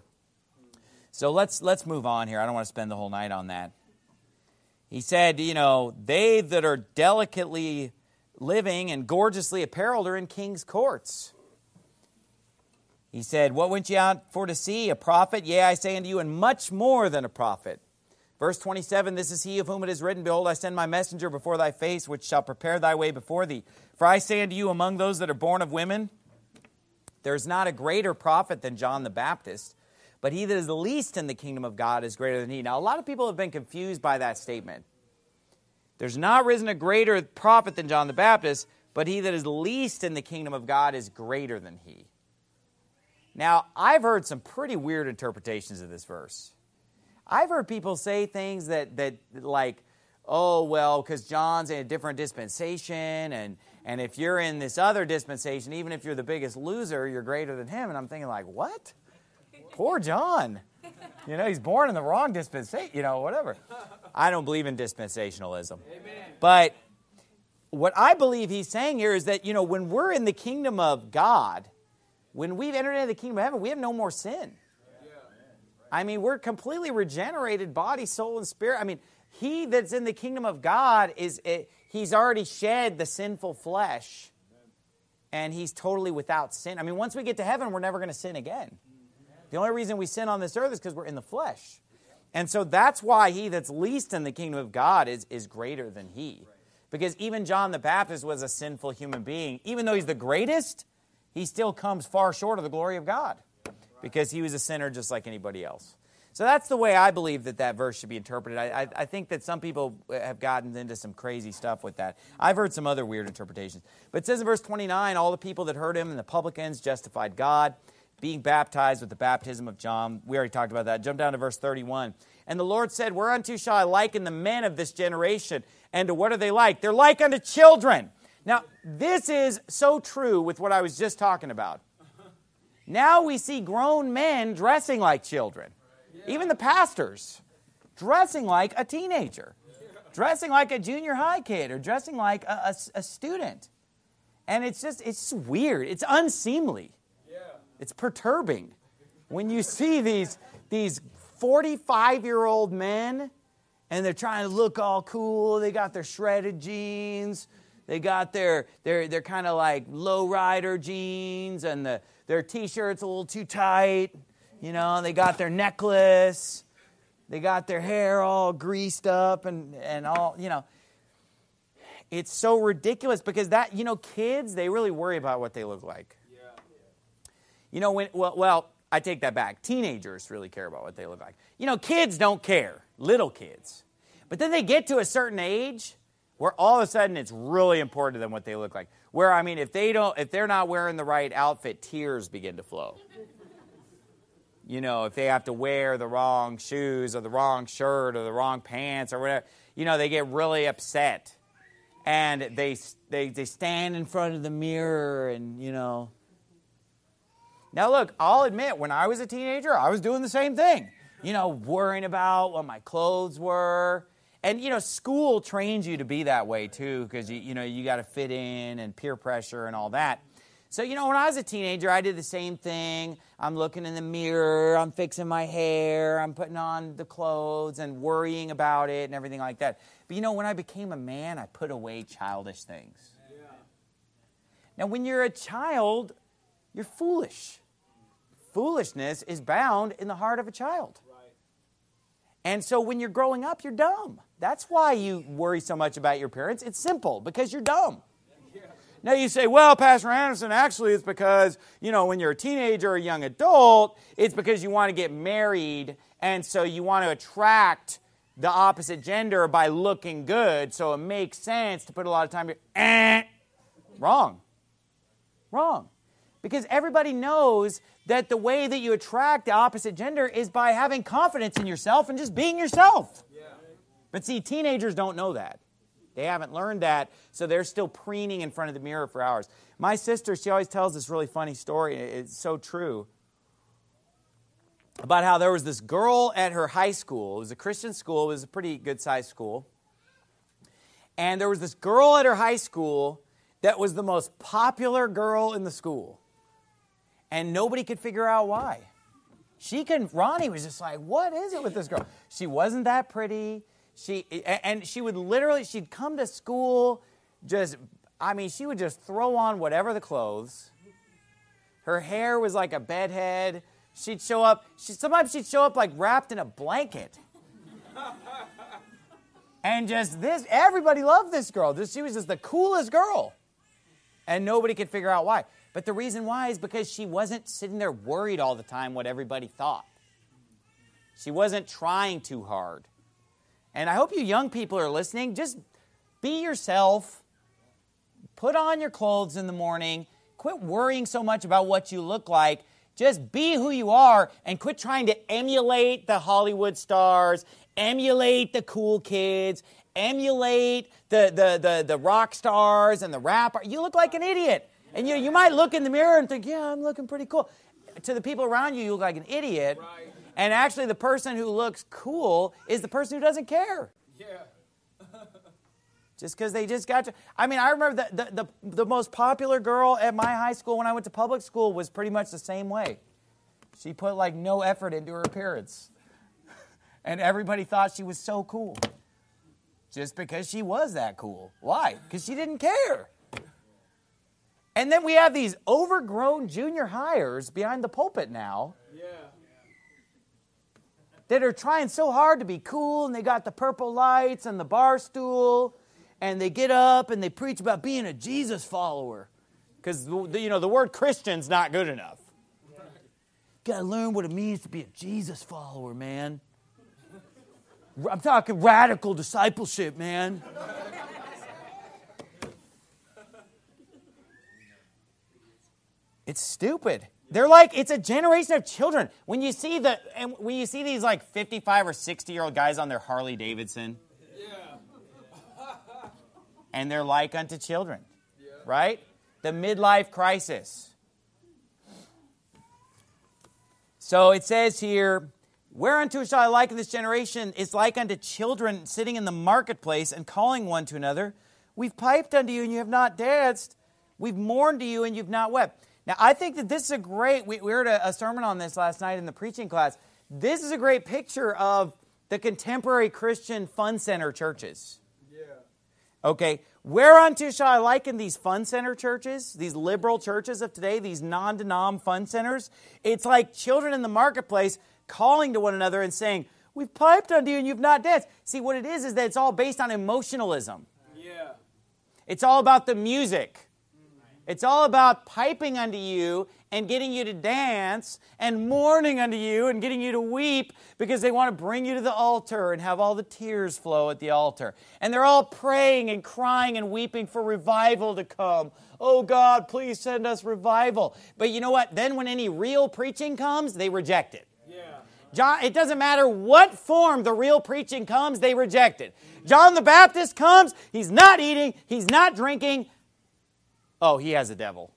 So let's let's move on here. I don't want to spend the whole night on that. He said, you know, they that are delicately living and gorgeously apparelled are in king's courts. He said, what went ye out for to see? A prophet? Yea, I say unto you, and much more than a prophet. Verse twenty-seven, this is he of whom it is written, behold, I send my messenger before thy face, which shall prepare thy way before thee. For I say unto you, among those that are born of women, there is not a greater prophet than John the Baptist, but he that is the least in the kingdom of God is greater than he. Now, a lot of people have been confused by that statement. There's not risen a greater prophet than John the Baptist, but he that is least in the kingdom of God is greater than he. Now, I've heard some pretty weird interpretations of this verse. I've heard people say things that, that like, oh, well, because John's in a different dispensation, and, and if you're in this other dispensation, even if you're the biggest loser, you're greater than him. And I'm thinking like, what? Poor John. You know, he's born in the wrong dispensation, you know, whatever. I don't believe in dispensationalism. Amen. But what I believe he's saying here is that, you know, when we're in the kingdom of God, when we've entered into the kingdom of heaven, we have no more sin. I mean, we're completely regenerated body, soul, and spirit. I mean, he that's in the kingdom of God, is he's already shed the sinful flesh, and he's totally without sin. I mean, once we get to heaven, we're never going to sin again. The only reason we sin on this earth is because we're in the flesh. And so that's why he that's least in the kingdom of God is, is greater than he. Because even John the Baptist was a sinful human being. Even though he's the greatest, he still comes far short of the glory of God. Because he was a sinner just like anybody else. So that's the way I believe that that verse should be interpreted. I, I, I think that some people have gotten into some crazy stuff with that. I've heard some other weird interpretations. But it says in verse twenty-nine, all the people that heard him and the publicans justified God, being baptized with the baptism of John. We already talked about that. Jump down to verse thirty-one. And the Lord said, whereunto shall I liken the men of this generation? And to what are they like? They're like unto children. Now, this is so true with what I was just talking about. Now we see grown men dressing like children. Even the pastors dressing like a teenager, dressing like a junior high kid, or dressing like a, a, a student. And it's just, it's just weird. It's unseemly. It's perturbing when you see these, these forty-five-year-old men, and they're trying to look all cool. They got their shredded jeans. They got their, their, their kind of like low-rider jeans, and the, their T-shirt's a little too tight. You know, they got their necklace. They got their hair all greased up and, and all, you know. It's so ridiculous because that, you know, kids, they really worry about what they look like. Yeah. You know, when, well, well, I take that back. Teenagers really care about what they look like. You know, kids don't care. Little kids. But then they get to a certain age where all of a sudden it's really important to them what they look like. Where, I mean, if they don't, if they're not wearing the right outfit, tears begin to flow. You know, if they have to wear the wrong shoes or the wrong shirt or the wrong pants or whatever, you know, they get really upset. And they they they stand in front of the mirror and, you know. Now, look, I'll admit, when I was a teenager, I was doing the same thing. You know, worrying about what my clothes were. And, you know, school trains you to be that way, too, because, you, you know, you got to fit in and peer pressure and all that. So, you know, when I was a teenager, I did the same thing. I'm looking in the mirror, I'm fixing my hair, I'm putting on the clothes and worrying about it and everything like that. But, you know, when I became a man, I put away childish things. Yeah. Now, when you're a child, you're foolish. Foolishness is bound in the heart of a child. Right. And so when you're growing up, you're dumb. That's why you worry so much about your parents. It's simple, because you're dumb. Now you say, well, Pastor Anderson, actually it's because, you know, when you're a teenager or a young adult, it's because you want to get married, and so you want to attract the opposite gender by looking good, so it makes sense to put a lot of time here. Eh. Wrong. Wrong. Because everybody knows that the way that you attract the opposite gender is by having confidence in yourself and just being yourself. Yeah. But see, teenagers don't know that. They haven't learned that, so they're still preening in front of the mirror for hours. My sister, she always tells this really funny story. It's so true. About how there was this girl at her high school. It was a Christian school. It was a pretty good-sized school. And there was this girl at her high school that was the most popular girl in the school. And nobody could figure out why. She couldn't, Ronnie was just like, what is it with this girl? She wasn't that pretty. She and she would literally, she'd come to school just, I mean, she would just throw on whatever the clothes. Her hair was like a bedhead. She'd show up, she, sometimes she'd show up like wrapped in a blanket. And just this, everybody loved this girl. This, she was just the coolest girl. And nobody could figure out why. But the reason why is because she wasn't sitting there worried all the time what everybody thought. She wasn't trying too hard. And I hope you young people are listening. Just be yourself. Put on your clothes in the morning. Quit worrying so much about what you look like. Just be who you are and quit trying to emulate the Hollywood stars, emulate the cool kids, emulate the, the, the, the rock stars and the rapper. You look like an idiot. And you, you might look in the mirror and think, yeah, I'm looking pretty cool. To the people around you, you look like an idiot. Right. And actually, the person who looks cool is the person who doesn't care. Yeah. Just because they just got to. I mean, I remember the, the, the, the most popular girl at my high school when I went to public school was pretty much the same way. She put like no effort into her appearance. And everybody thought she was so cool. Just because she was that cool. Why? Because she didn't care. And then we have these overgrown junior hires behind the pulpit now. Yeah. That are trying so hard to be cool, and they got the purple lights and the bar stool, and they get up and they preach about being a Jesus follower. Because, you know, the word Christian's not good enough. Right. Got to learn what it means to be a Jesus follower, man. I'm talking radical discipleship, man. It's stupid. They're like, it's a generation of children. When you see the, and when you see these like fifty-five or sixty-year-old guys on their Harley Davidson, yeah. And they're like unto children, yeah. Right? The midlife crisis. So it says here, whereunto shall I liken this generation? It's like unto children sitting in the marketplace and calling one to another. We've piped unto you and you have not danced. We've mourned to you and you've not wept. Now, I think that this is a great, we, we heard a, a sermon on this last night in the preaching class. This is a great picture of the contemporary Christian fun center churches. Yeah. Okay, whereunto shall I liken these fun center churches, these liberal churches of today, these non-denom fun centers? It's like children in the marketplace calling to one another and saying, we've piped unto you and you've not danced. See, what it is is that it's all based on emotionalism. Yeah. It's all about the music. It's all about piping unto you and getting you to dance and mourning unto you and getting you to weep because they want to bring you to the altar and have all the tears flow at the altar. And they're all praying and crying and weeping for revival to come. Oh God, please send us revival. But you know what? Then when any real preaching comes, they reject it. Yeah. John, it doesn't matter what form the real preaching comes, they reject it. John the Baptist comes, he's not eating, he's not drinking. Oh, he has a devil.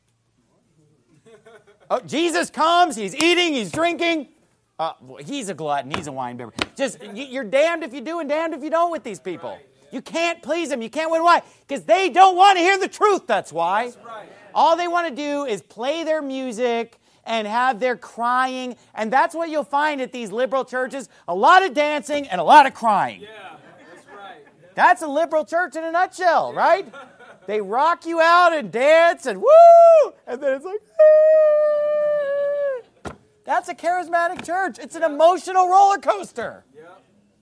Oh, Jesus comes, he's eating, he's drinking. Uh, he's a glutton, he's a wine bibber. Just, you're damned if you do and damned if you don't with these people. Right, yeah. You can't please them. You can't win. Why? Because they don't want to hear the truth, that's why. That's right. All they want to do is play their music and have their crying. And that's what you'll find at these liberal churches. A lot of dancing and a lot of crying. Yeah, that's right. That's a liberal church in a nutshell, right? They rock you out and dance and woo! And then it's like, ah! That's a charismatic church. It's an emotional roller coaster. Yep.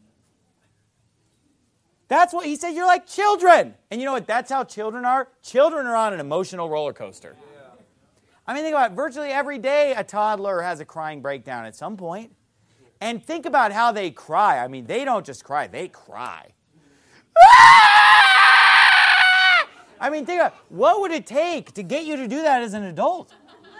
That's what he said. You're like children. And you know what? That's how children are. Children are on an emotional roller coaster. Yeah. I mean, think about it. Virtually every day a toddler has a crying breakdown at some point. And think about how they cry. I mean, they don't just cry. They cry. I mean, think about it. What would it take to get you to do that as an adult?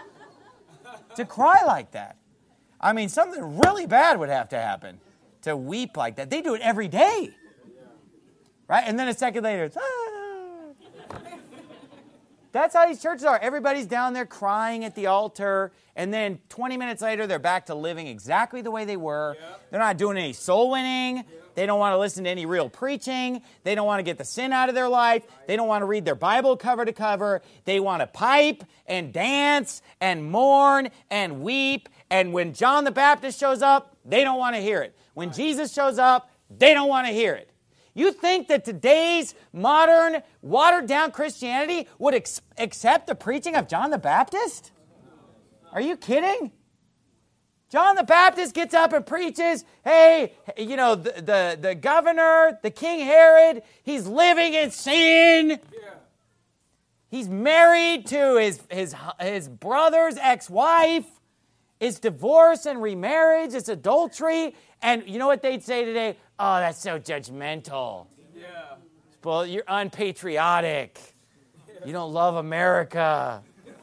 To cry like that. I mean, something really bad would have to happen to weep like that. They do it every day. Right? And then a second later, it's, ah. That's how these churches are. Everybody's down there crying at the altar. And then twenty minutes later, they're back to living exactly the way they were. Yep. They're not doing any soul winning. Yep. They don't want to listen to any real preaching. They don't want to get the sin out of their life. They don't want to read their Bible cover to cover. They want to pipe and dance and mourn and weep. And when John the Baptist shows up, they don't want to hear it. When Jesus shows up, they don't want to hear it. You think that today's modern, watered-down Christianity would ex- accept the preaching of John the Baptist? Are you kidding? John the Baptist gets up and preaches, hey, you know, the, the, the governor, the King Herod, he's living in sin. Yeah. He's married to his, his, his brother's ex-wife. It's divorce and remarriage. It's adultery. And you know what they'd say today? Oh, that's so judgmental. Yeah. Well, you're unpatriotic. You don't love America.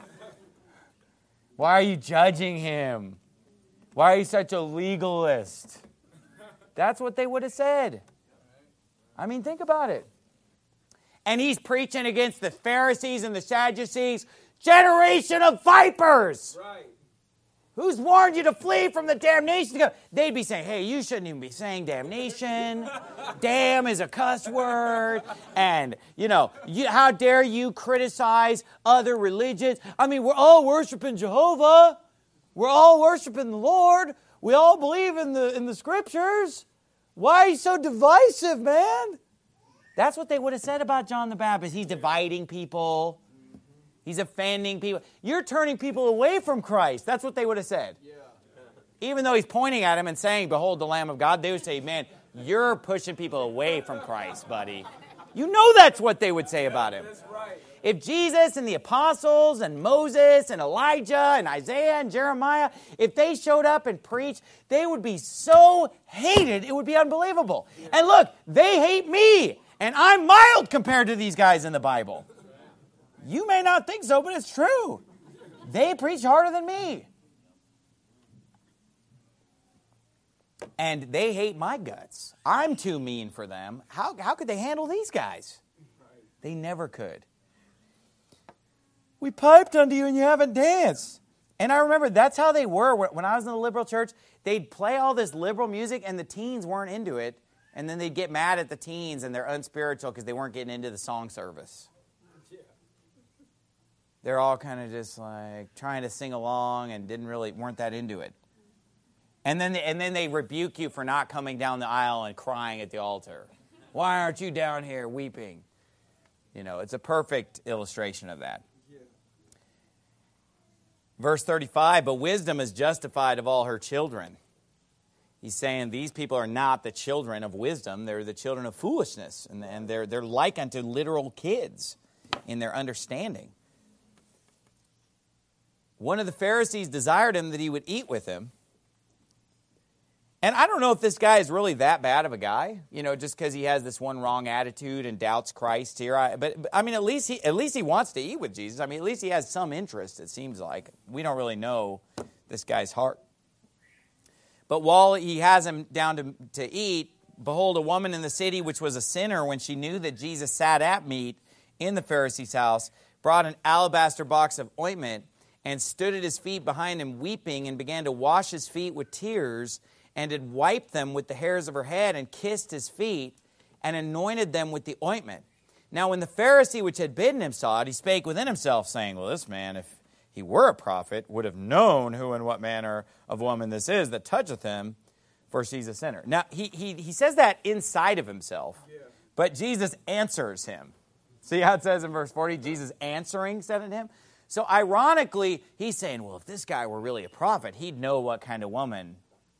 Why are you judging him? Why are you such a legalist? That's what they would have said. I mean, think about it. And he's preaching against the Pharisees and the Sadducees. Generation of vipers. Right. Who's warned you to flee from the damnation? They'd be saying, hey, you shouldn't even be saying damnation. Damn is a cuss word. And, you know, you, how dare you criticize other religions? I mean, we're all worshiping Jehovah. We're all worshiping the Lord. We all believe in the in the Scriptures. Why are you so divisive, man? That's what they would have said about John the Baptist. He's dividing people. He's offending people. You're turning people away from Christ. That's what they would have said. Yeah. Even though he's pointing at him and saying, behold, the Lamb of God, they would say, man, you're pushing people away from Christ, buddy. You know that's what they would say about him. That's right. If Jesus and the apostles and Moses and Elijah and Isaiah and Jeremiah, if they showed up and preached, they would be so hated, it would be unbelievable. Yeah. And look, they hate me, and I'm mild compared to these guys in the Bible. You may not think so, but it's true. They preach harder than me. And they hate my guts. I'm too mean for them. How, how could they handle these guys? They never could. We piped unto you and you haven't danced. And I remember that's how they were. When I was in the liberal church, they'd play all this liberal music and the teens weren't into it. And then they'd get mad at the teens and they're unspiritual because they weren't getting into the song service. They're all kind of just like trying to sing along and didn't really, weren't that into it. And then, they, and then they rebuke you for not coming down the aisle and crying at the altar. Why aren't you down here weeping? You know, it's a perfect illustration of that. Verse thirty-five, but wisdom is justified of all her children. He's saying these people are not the children of wisdom. They're the children of foolishness. And, and they're, they're like unto literal kids in their understanding. One of the Pharisees desired him that he would eat with him. And I don't know if this guy is really that bad of a guy, you know, just because he has this one wrong attitude and doubts Christ here. I, but, but I mean, at least he at least he wants to eat with Jesus. I mean, at least he has some interest, it seems like. We don't really know this guy's heart. But while he has him down to, to eat, behold, a woman in the city, which was a sinner, when she knew that Jesus sat at meat in the Pharisee's house, brought an alabaster box of ointment and stood at his feet behind him, weeping, and began to wash his feet with tears, and had wiped them with the hairs of her head, and kissed his feet, and anointed them with the ointment. Now when the Pharisee which had bidden him saw it, he spake within himself, saying, well, this man, if he were a prophet, would have known who and what manner of woman this is that toucheth him, for she's a sinner. Now, he he, he says that inside of himself, yeah. But Jesus answers him. See how it says in verse forty, Jesus answering said unto him? So ironically, he's saying, well, if this guy were really a prophet, he'd know what kind of woman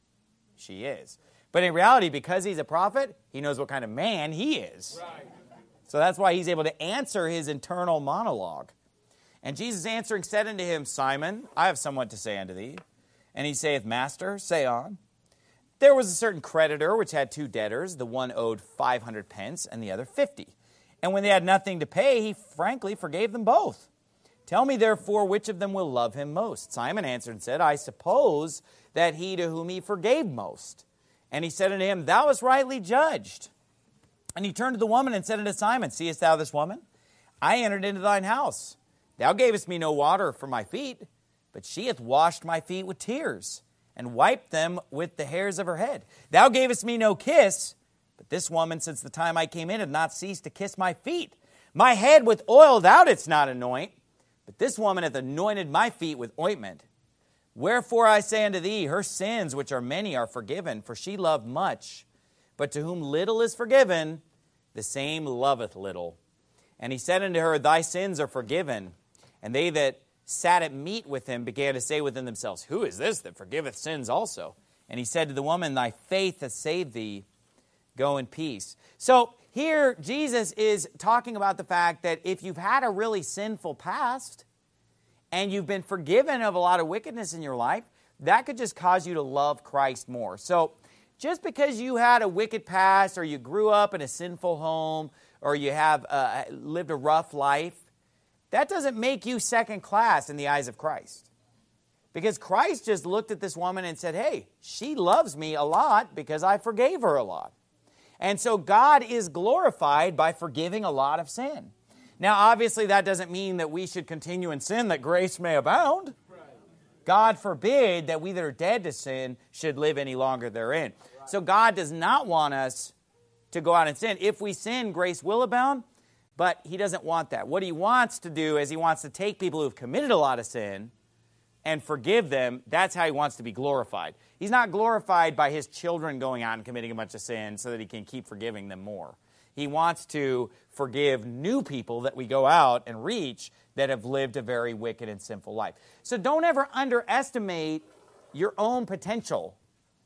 she is. But in reality, because he's a prophet, he knows what kind of man he is. Right. So that's why he's able to answer his internal monologue. And Jesus answering said unto him, Simon, I have somewhat to say unto thee. And he saith, Master, say on. There was a certain creditor which had two debtors. The one owed five hundred pence, and the other fifty. And when they had nothing to pay, he frankly forgave them both. Tell me, therefore, which of them will love him most? Simon answered and said, I suppose that he to whom he forgave most. And he said unto him, Thou hast rightly judged. And he turned to the woman and said unto Simon, Seest thou this woman? I entered into thine house. Thou gavest me no water for my feet, but she hath washed my feet with tears, and wiped them with the hairs of her head. Thou gavest me no kiss, but this woman, since the time I came in, hath not ceased to kiss my feet. My head with oil thou didst not anoint, but this woman hath anointed my feet with ointment. Wherefore I say unto thee, her sins, which are many, are forgiven, for she loved much. But to whom little is forgiven, the same loveth little. And he said unto her, Thy sins are forgiven. And they that sat at meat with him began to say within themselves, Who is this that forgiveth sins also? And he said to the woman, Thy faith hath saved thee. Go in peace. So here, Jesus is talking about the fact that if you've had a really sinful past and you've been forgiven of a lot of wickedness in your life, that could just cause you to love Christ more. So just because you had a wicked past or you grew up in a sinful home or you have uh, lived a rough life, that doesn't make you second class in the eyes of Christ. Because Christ just looked at this woman and said, hey, she loves me a lot because I forgave her a lot. And so God is glorified by forgiving a lot of sin. Now, obviously, that doesn't mean that we should continue in sin that grace may abound. Right. God forbid that we that are dead to sin should live any longer therein. Right. So God does not want us to go out and sin. If we sin, grace will abound, but He doesn't want that. What He wants to do is He wants to take people who have committed a lot of sin and forgive them. That's how He wants to be glorified. He's not glorified by His children going out and committing a bunch of sin so that He can keep forgiving them more. He wants to forgive new people that we go out and reach that have lived a very wicked and sinful life. So don't ever underestimate your own potential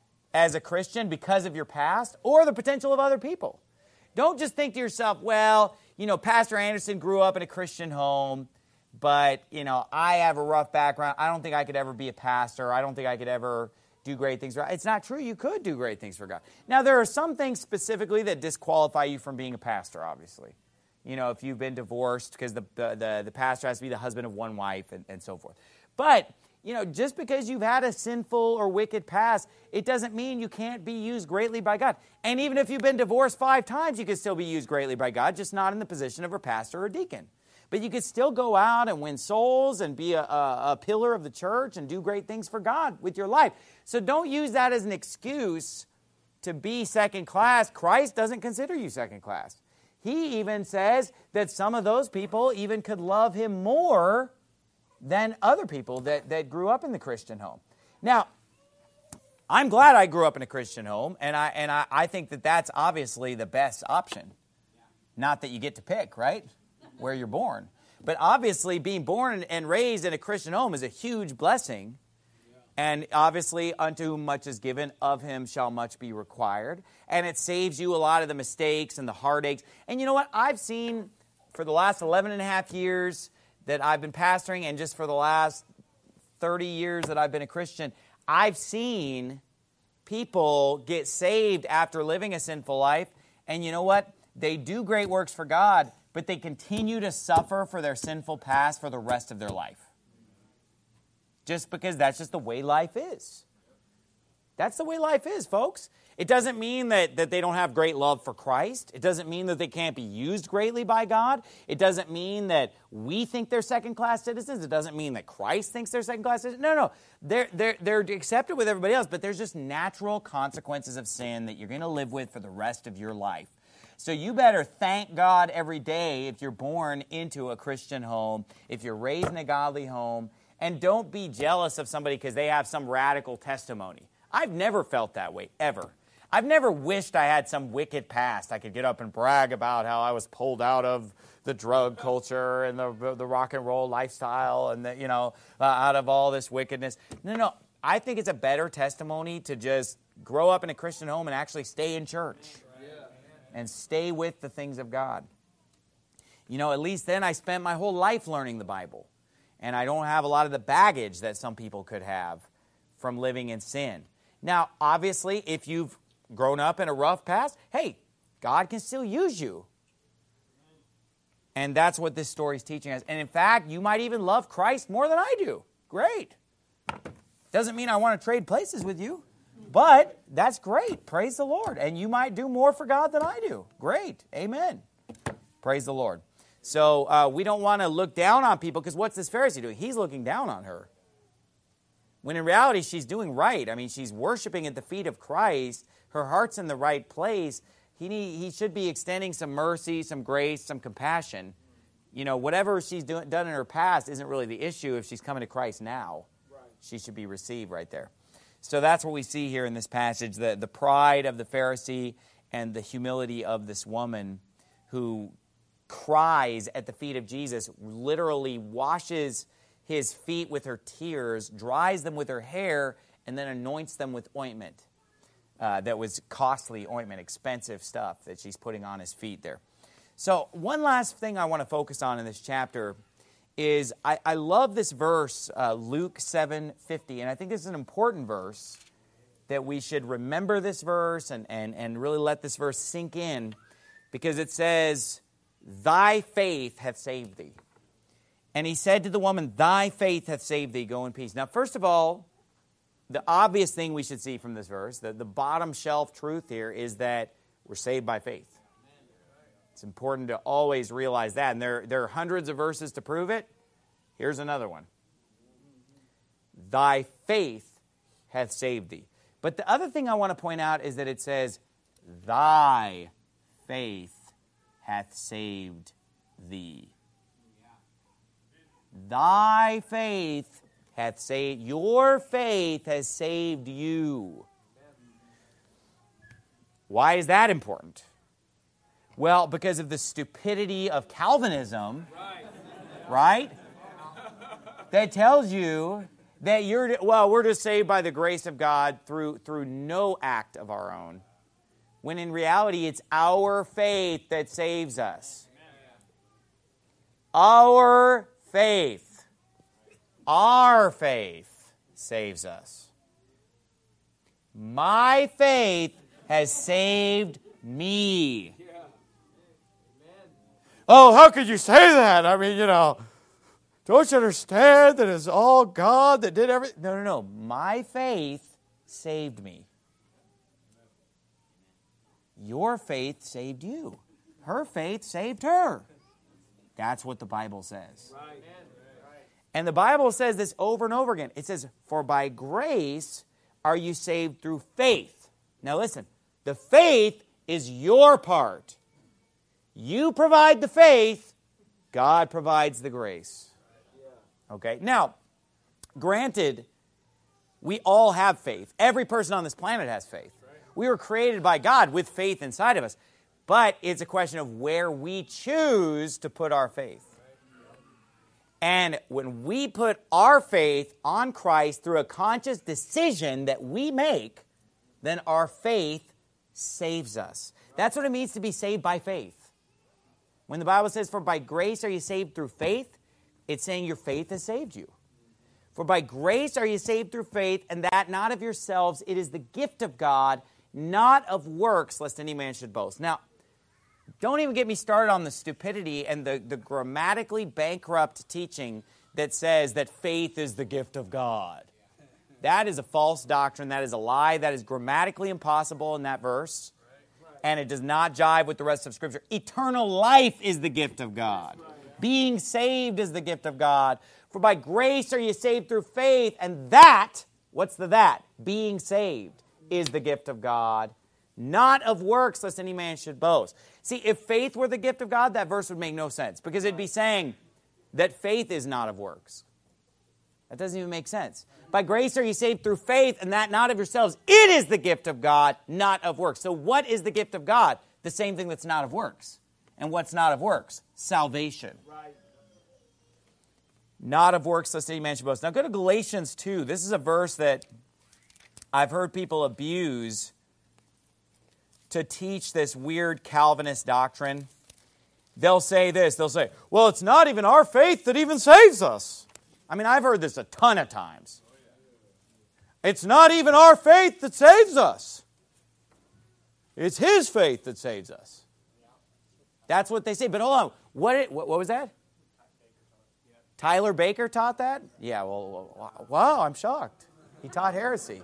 as a Christian because of your past or the potential of other people. Don't just think to yourself, well, you know, Pastor Anderson grew up in a Christian home, but, you know, I have a rough background. I don't think I could ever be a pastor. I don't think I could ever do great things for God. It's not true. You could do great things for God. Now, there are some things specifically that disqualify you from being a pastor, obviously. You know, if you've been divorced, because the, the, the, the pastor has to be the husband of one wife and, and so forth. But, you know, just because you've had a sinful or wicked past, it doesn't mean you can't be used greatly by God. And even if you've been divorced five times, you can still be used greatly by God, just not in the position of a pastor or deacon. but you could still go out and win souls and be a, a, a pillar of the church and do great things for God with your life. So don't use that as an excuse to be second class. Christ doesn't consider you second class. He even says that some of those people even could love him more than other people that, that grew up in the Christian home. Now, I'm glad I grew up in a Christian home, and I and I, I think that that's obviously the best option. Not that you get to pick, right, where you're born. But obviously being born and raised in a Christian home is a huge blessing. And obviously, unto whom much is given, of him shall much be required. And it saves you a lot of the mistakes and the heartaches. And you know what? I've seen for the last eleven and a half years that I've been pastoring, and just for the last thirty years that I've been a Christian, I've seen people get saved after living a sinful life. And you know what? They do great works for God, but they continue to suffer for their sinful past for the rest of their life. Just because that's just the way life is. That's the way life is, folks. It doesn't mean that, that they don't have great love for Christ. It doesn't mean that they can't be used greatly by God. It doesn't mean that we think they're second-class citizens. It doesn't mean that Christ thinks they're second-class citizens. No, no. They're, they're, they're accepted with everybody else, but there's just natural consequences of sin that you're going to live with for the rest of your life. So you better thank God every day if you're born into a Christian home, if you're raised in a godly home, and don't be jealous of somebody because they have some radical testimony. I've never felt that way, ever. I've never wished I had some wicked past. I could get up and brag about how I was pulled out of the drug culture and the the rock and roll lifestyle and, the, you know, uh, out of all this wickedness. No, no. I think it's a better testimony to just grow up in a Christian home and actually stay in church and stay with the things of God. You know, at least then I spent my whole life learning the Bible. And I don't have a lot of the baggage that some people could have from living in sin. Now, obviously, if you've grown up in a rough past, hey, God can still use you. And that's what this story is teaching us. And in fact, you might even love Christ more than I do. Great. Doesn't mean I want to trade places with you, but that's great. Praise the Lord. And you might do more for God than I do. Great. Amen. Praise the Lord. So uh, we don't want to look down on people, because what's this Pharisee doing? He's looking down on her. When in reality, she's doing right. I mean, she's worshiping at the feet of Christ. Her heart's in the right place. He need, he should be extending some mercy, some grace, some compassion. You know, whatever she's do, done in her past isn't really the issue if she's coming to Christ now. Right. She should be received right there. So that's what we see here in this passage, the, the pride of the Pharisee and the humility of this woman who cries at the feet of Jesus, literally washes his feet with her tears, dries them with her hair, and then anoints them with ointment. Uh, that was costly ointment, expensive stuff that she's putting on his feet there. So one last thing I want to focus on in this chapter is I, I love this verse, uh, Luke seven fifty, and I think this is an important verse that we should remember this verse and, and, and really let this verse sink in, because it says, "Thy faith hath saved thee. And he said to the woman, Thy faith hath saved thee, go in peace." Now, first of all, the obvious thing we should see from this verse, the, the bottom shelf truth here, is that we're saved by faith. It's important to always realize that. And there, there are hundreds of verses to prove it. Here's another one. Thy faith hath saved thee. But the other thing I want to point out is that it says, Thy faith hath saved thee. Thy faith hath saved, your faith has saved you. Why is that important? Well, because of the stupidity of Calvinism, right? That tells you that you're, well, we're just saved by the grace of God through, through no act of our own. When in reality, it's our faith that saves us. Our faith. Our faith saves us. My faith has saved me. Oh, how could you say that? I mean, you know, don't you understand that it's all God that did everything? No, no, no. My faith saved me. Your faith saved you. Her faith saved her. That's what the Bible says. Right. And the Bible says this over and over again. It says, for by grace are you saved through faith. Now listen, the faith is your part. You provide the faith, God provides the grace. Okay? Now, granted, we all have faith. Every person on this planet has faith. We were created by God with faith inside of us. But it's a question of where we choose to put our faith. And when we put our faith on Christ through a conscious decision that we make, then our faith saves us. That's what it means to be saved by faith. When the Bible says, for by grace are you saved through faith, it's saying your faith has saved you. For by grace are you saved through faith, and that not of yourselves, it is the gift of God, not of works, lest any man should boast. Now, don't even get me started on the stupidity and the, the grammatically bankrupt teaching that says that faith is the gift of God. That is a false doctrine. That is a lie. That is grammatically impossible in that verse. And it does not jive with the rest of Scripture. Eternal life is the gift of God. Being saved is the gift of God. For by grace are you saved through faith. And that, what's the that? Being saved is the gift of God. Not of works, lest any man should boast. See, if faith were the gift of God, that verse would make no sense. Because it'd be saying that faith is not of works. That doesn't even make sense. By grace are you saved through faith, and that not of yourselves. It is the gift of God, not of works. So what is the gift of God? The same thing that's not of works. And what's not of works? Salvation. Right. Not of works, lest any man should boast. Now go to Galatians two. This is a verse that I've heard people abuse to teach this weird Calvinist doctrine. They'll say this. They'll say, well, it's not even our faith that even saves us. I mean, I've heard this a ton of times. It's not even our faith that saves us. It's His faith that saves us. That's what they say. But hold on. What, what, what was that? Tyler Baker taught that? Yeah, well, wow, I'm shocked. He taught heresy.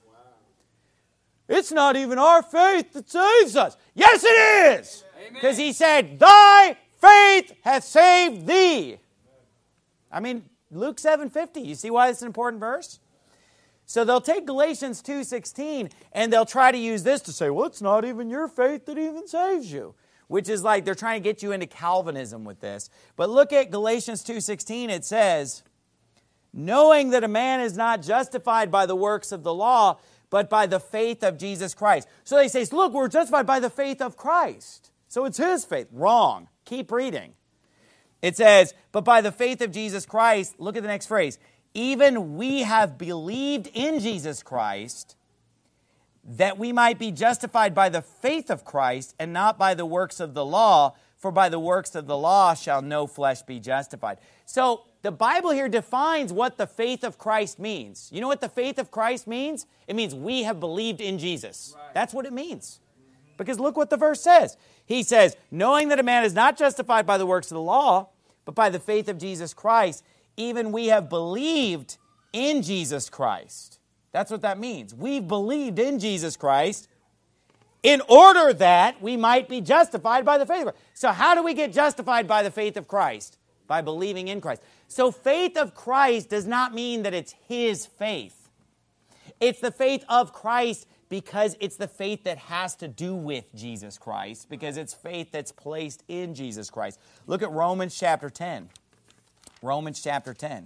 It's not even our faith that saves us. Yes, it is. Because he said, thy faith hath saved thee. I mean, Luke seven fifty. You see why it's an important verse? So they'll take Galatians two sixteen and they'll try to use this to say, well, it's not even your faith that even saves you. Which is like they're trying to get you into Calvinism with this. But look at Galatians two sixteen. It says, knowing that a man is not justified by the works of the law, but by the faith of Jesus Christ. So they say, look, we're justified by the faith of Christ. So it's His faith. Wrong. Keep reading. It says, but by the faith of Jesus Christ, look at the next phrase, even we have believed in Jesus Christ, that we might be justified by the faith of Christ and not by the works of the law, for by the works of the law shall no flesh be justified. So the Bible here defines what the faith of Christ means. You know what the faith of Christ means? It means we have believed in Jesus. Right. That's what it means. Because look what the verse says. He says, knowing that a man is not justified by the works of the law, but by the faith of Jesus Christ, even we have believed in Jesus Christ. That's what that means. We've believed in Jesus Christ in order that we might be justified by the faith of Christ. So how do we get justified by the faith of Christ? By believing in Christ. So faith of Christ does not mean that it's His faith. It's the faith of Christ because it's the faith that has to do with Jesus Christ, because it's faith that's placed in Jesus Christ. Look at Romans chapter ten. Romans chapter ten.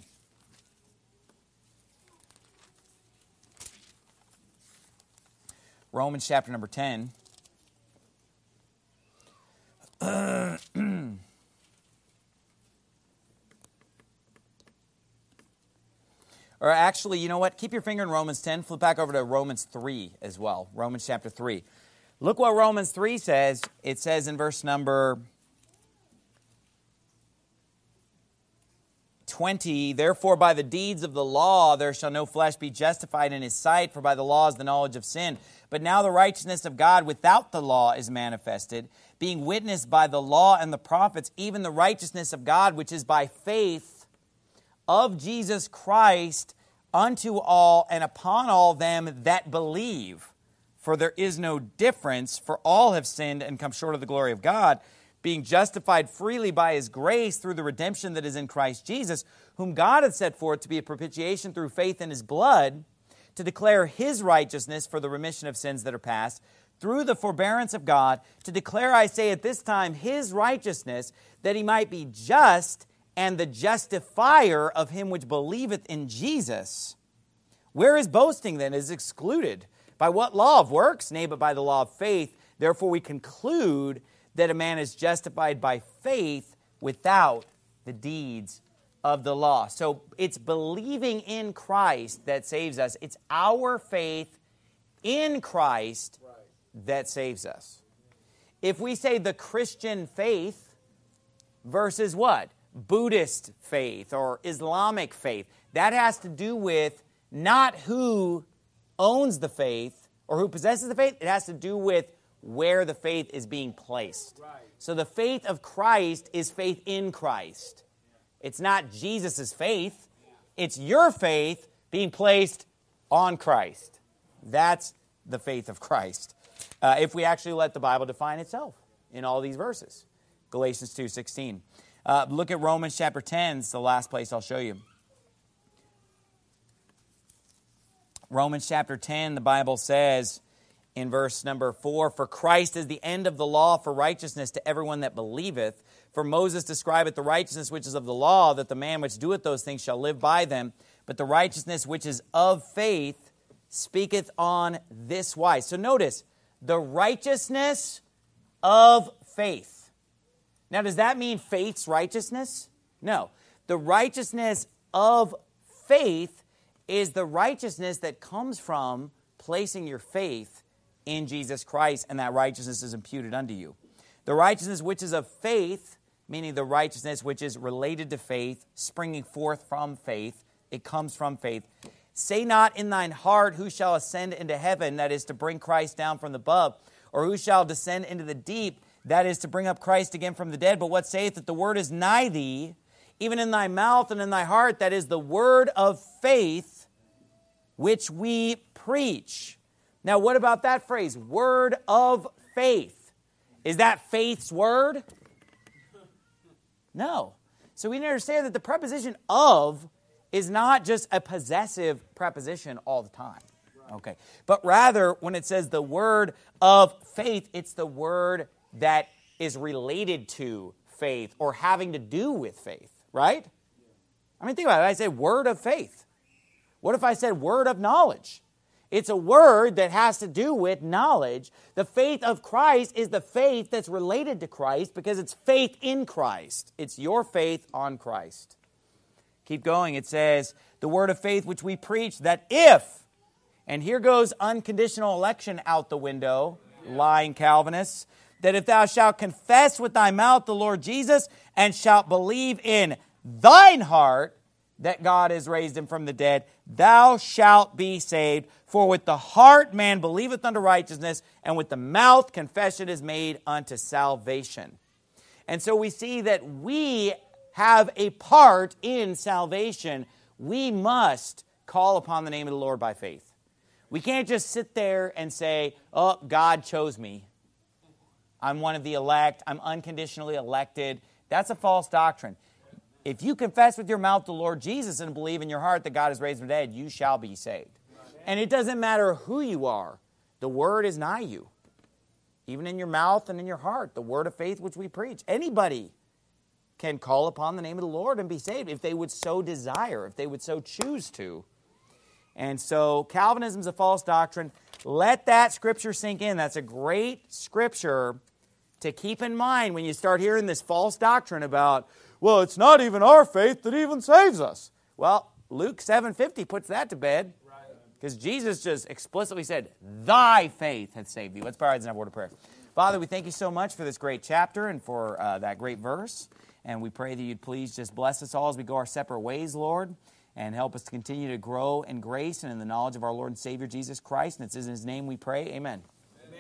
Romans chapter number ten. Or actually, you know what? Keep your finger in Romans ten. Flip back over to Romans three as well. Romans chapter three. Look what Romans three says. It says in verse number twenty, therefore by the deeds of the law there shall no flesh be justified in His sight, for by the law is the knowledge of sin. But now the righteousness of God without the law is manifested, being witnessed by the law and the prophets, even the righteousness of God which is by faith of Jesus Christ unto all and upon all them that believe. For there is no difference, for all have sinned and come short of the glory of God, being justified freely by his grace through the redemption that is in Christ Jesus, whom God hath set forth to be a propitiation through faith in his blood, to declare his righteousness for the remission of sins that are past, through the forbearance of God, to declare, I say, at this time, his righteousness, that he might be just and the justifier of him which believeth in Jesus. Where is boasting then is excluded? By what law of works? Nay, but by the law of faith. Therefore we conclude that a man is justified by faith without the deeds of the law. So it's believing in Christ that saves us. It's our faith in Christ that saves us. If we say the Christian faith versus what? Buddhist faith or Islamic faith, that has to do with not who owns the faith or who possesses the faith. It has to do with where the faith is being placed. Right. So the faith of Christ is faith in Christ. It's not Jesus' faith. It's your faith being placed on Christ. That's the faith of Christ. Uh, if we actually let the Bible define itself in all these verses. Galatians two sixteen. Uh, look at Romans chapter ten. It's the last place I'll show you. Romans chapter ten, the Bible says in verse number four, for Christ is the end of the law for righteousness to everyone that believeth. For Moses describeth the righteousness which is of the law, that the man which doeth those things shall live by them. But the righteousness which is of faith speaketh on this wise. So notice, the righteousness of faith. Now, does that mean faith's righteousness? No. The righteousness of faith is the righteousness that comes from placing your faith in Jesus Christ, and that righteousness is imputed unto you. The righteousness which is of faith, meaning the righteousness which is related to faith, springing forth from faith, it comes from faith. Say not in thine heart, who shall ascend into heaven, that is to bring Christ down from above, or who shall descend into the deep, that is to bring up Christ again from the dead. But what saith that the word is nigh thee, even in thy mouth and in thy heart, that is the word of faith which we preach. Now, what about that phrase? Word of faith. Is that faith's word? No. So we need to understand that the preposition of is not just a possessive preposition all the time. Okay. But rather, when it says the word of faith, it's the word that is related to faith or having to do with faith, right? I mean, think about it. I say word of faith. What if I said word of knowledge? It's a word that has to do with knowledge. The faith of Christ is the faith that's related to Christ because it's faith in Christ. It's your faith on Christ. Keep going. It says, the word of faith which we preach, that if, and here goes unconditional election out the window, lying Calvinists, that if thou shalt confess with thy mouth the Lord Jesus and shalt believe in thine heart that God has raised him from the dead, thou shalt be saved. For with the heart man believeth unto righteousness, and with the mouth confession is made unto salvation. And so we see that we have a part in salvation. We must call upon the name of the Lord by faith. We can't just sit there and say, oh, God chose me. I'm one of the elect. I'm unconditionally elected. That's a false doctrine. If you confess with your mouth the Lord Jesus and believe in your heart that God has raised him from the dead, you shall be saved. And it doesn't matter who you are. The word is nigh you. Even in your mouth and in your heart. The word of faith which we preach. Anybody can call upon the name of the Lord and be saved if they would so desire, if they would so choose to. And so Calvinism is a false doctrine. Let that scripture sink in. That's a great scripture to keep in mind when you start hearing this false doctrine about, well, it's not even our faith that even saves us. Well, Luke seven fifty puts that to bed. Because Jesus just explicitly said, thy faith hath saved thee. Let's bow our heads and have a word of prayer. Father, we thank you so much for this great chapter and for uh, that great verse. And we pray that you'd please just bless us all as we go our separate ways, Lord, and help us to continue to grow in grace and in the knowledge of our Lord and Savior Jesus Christ. And it's in his name we pray. Amen.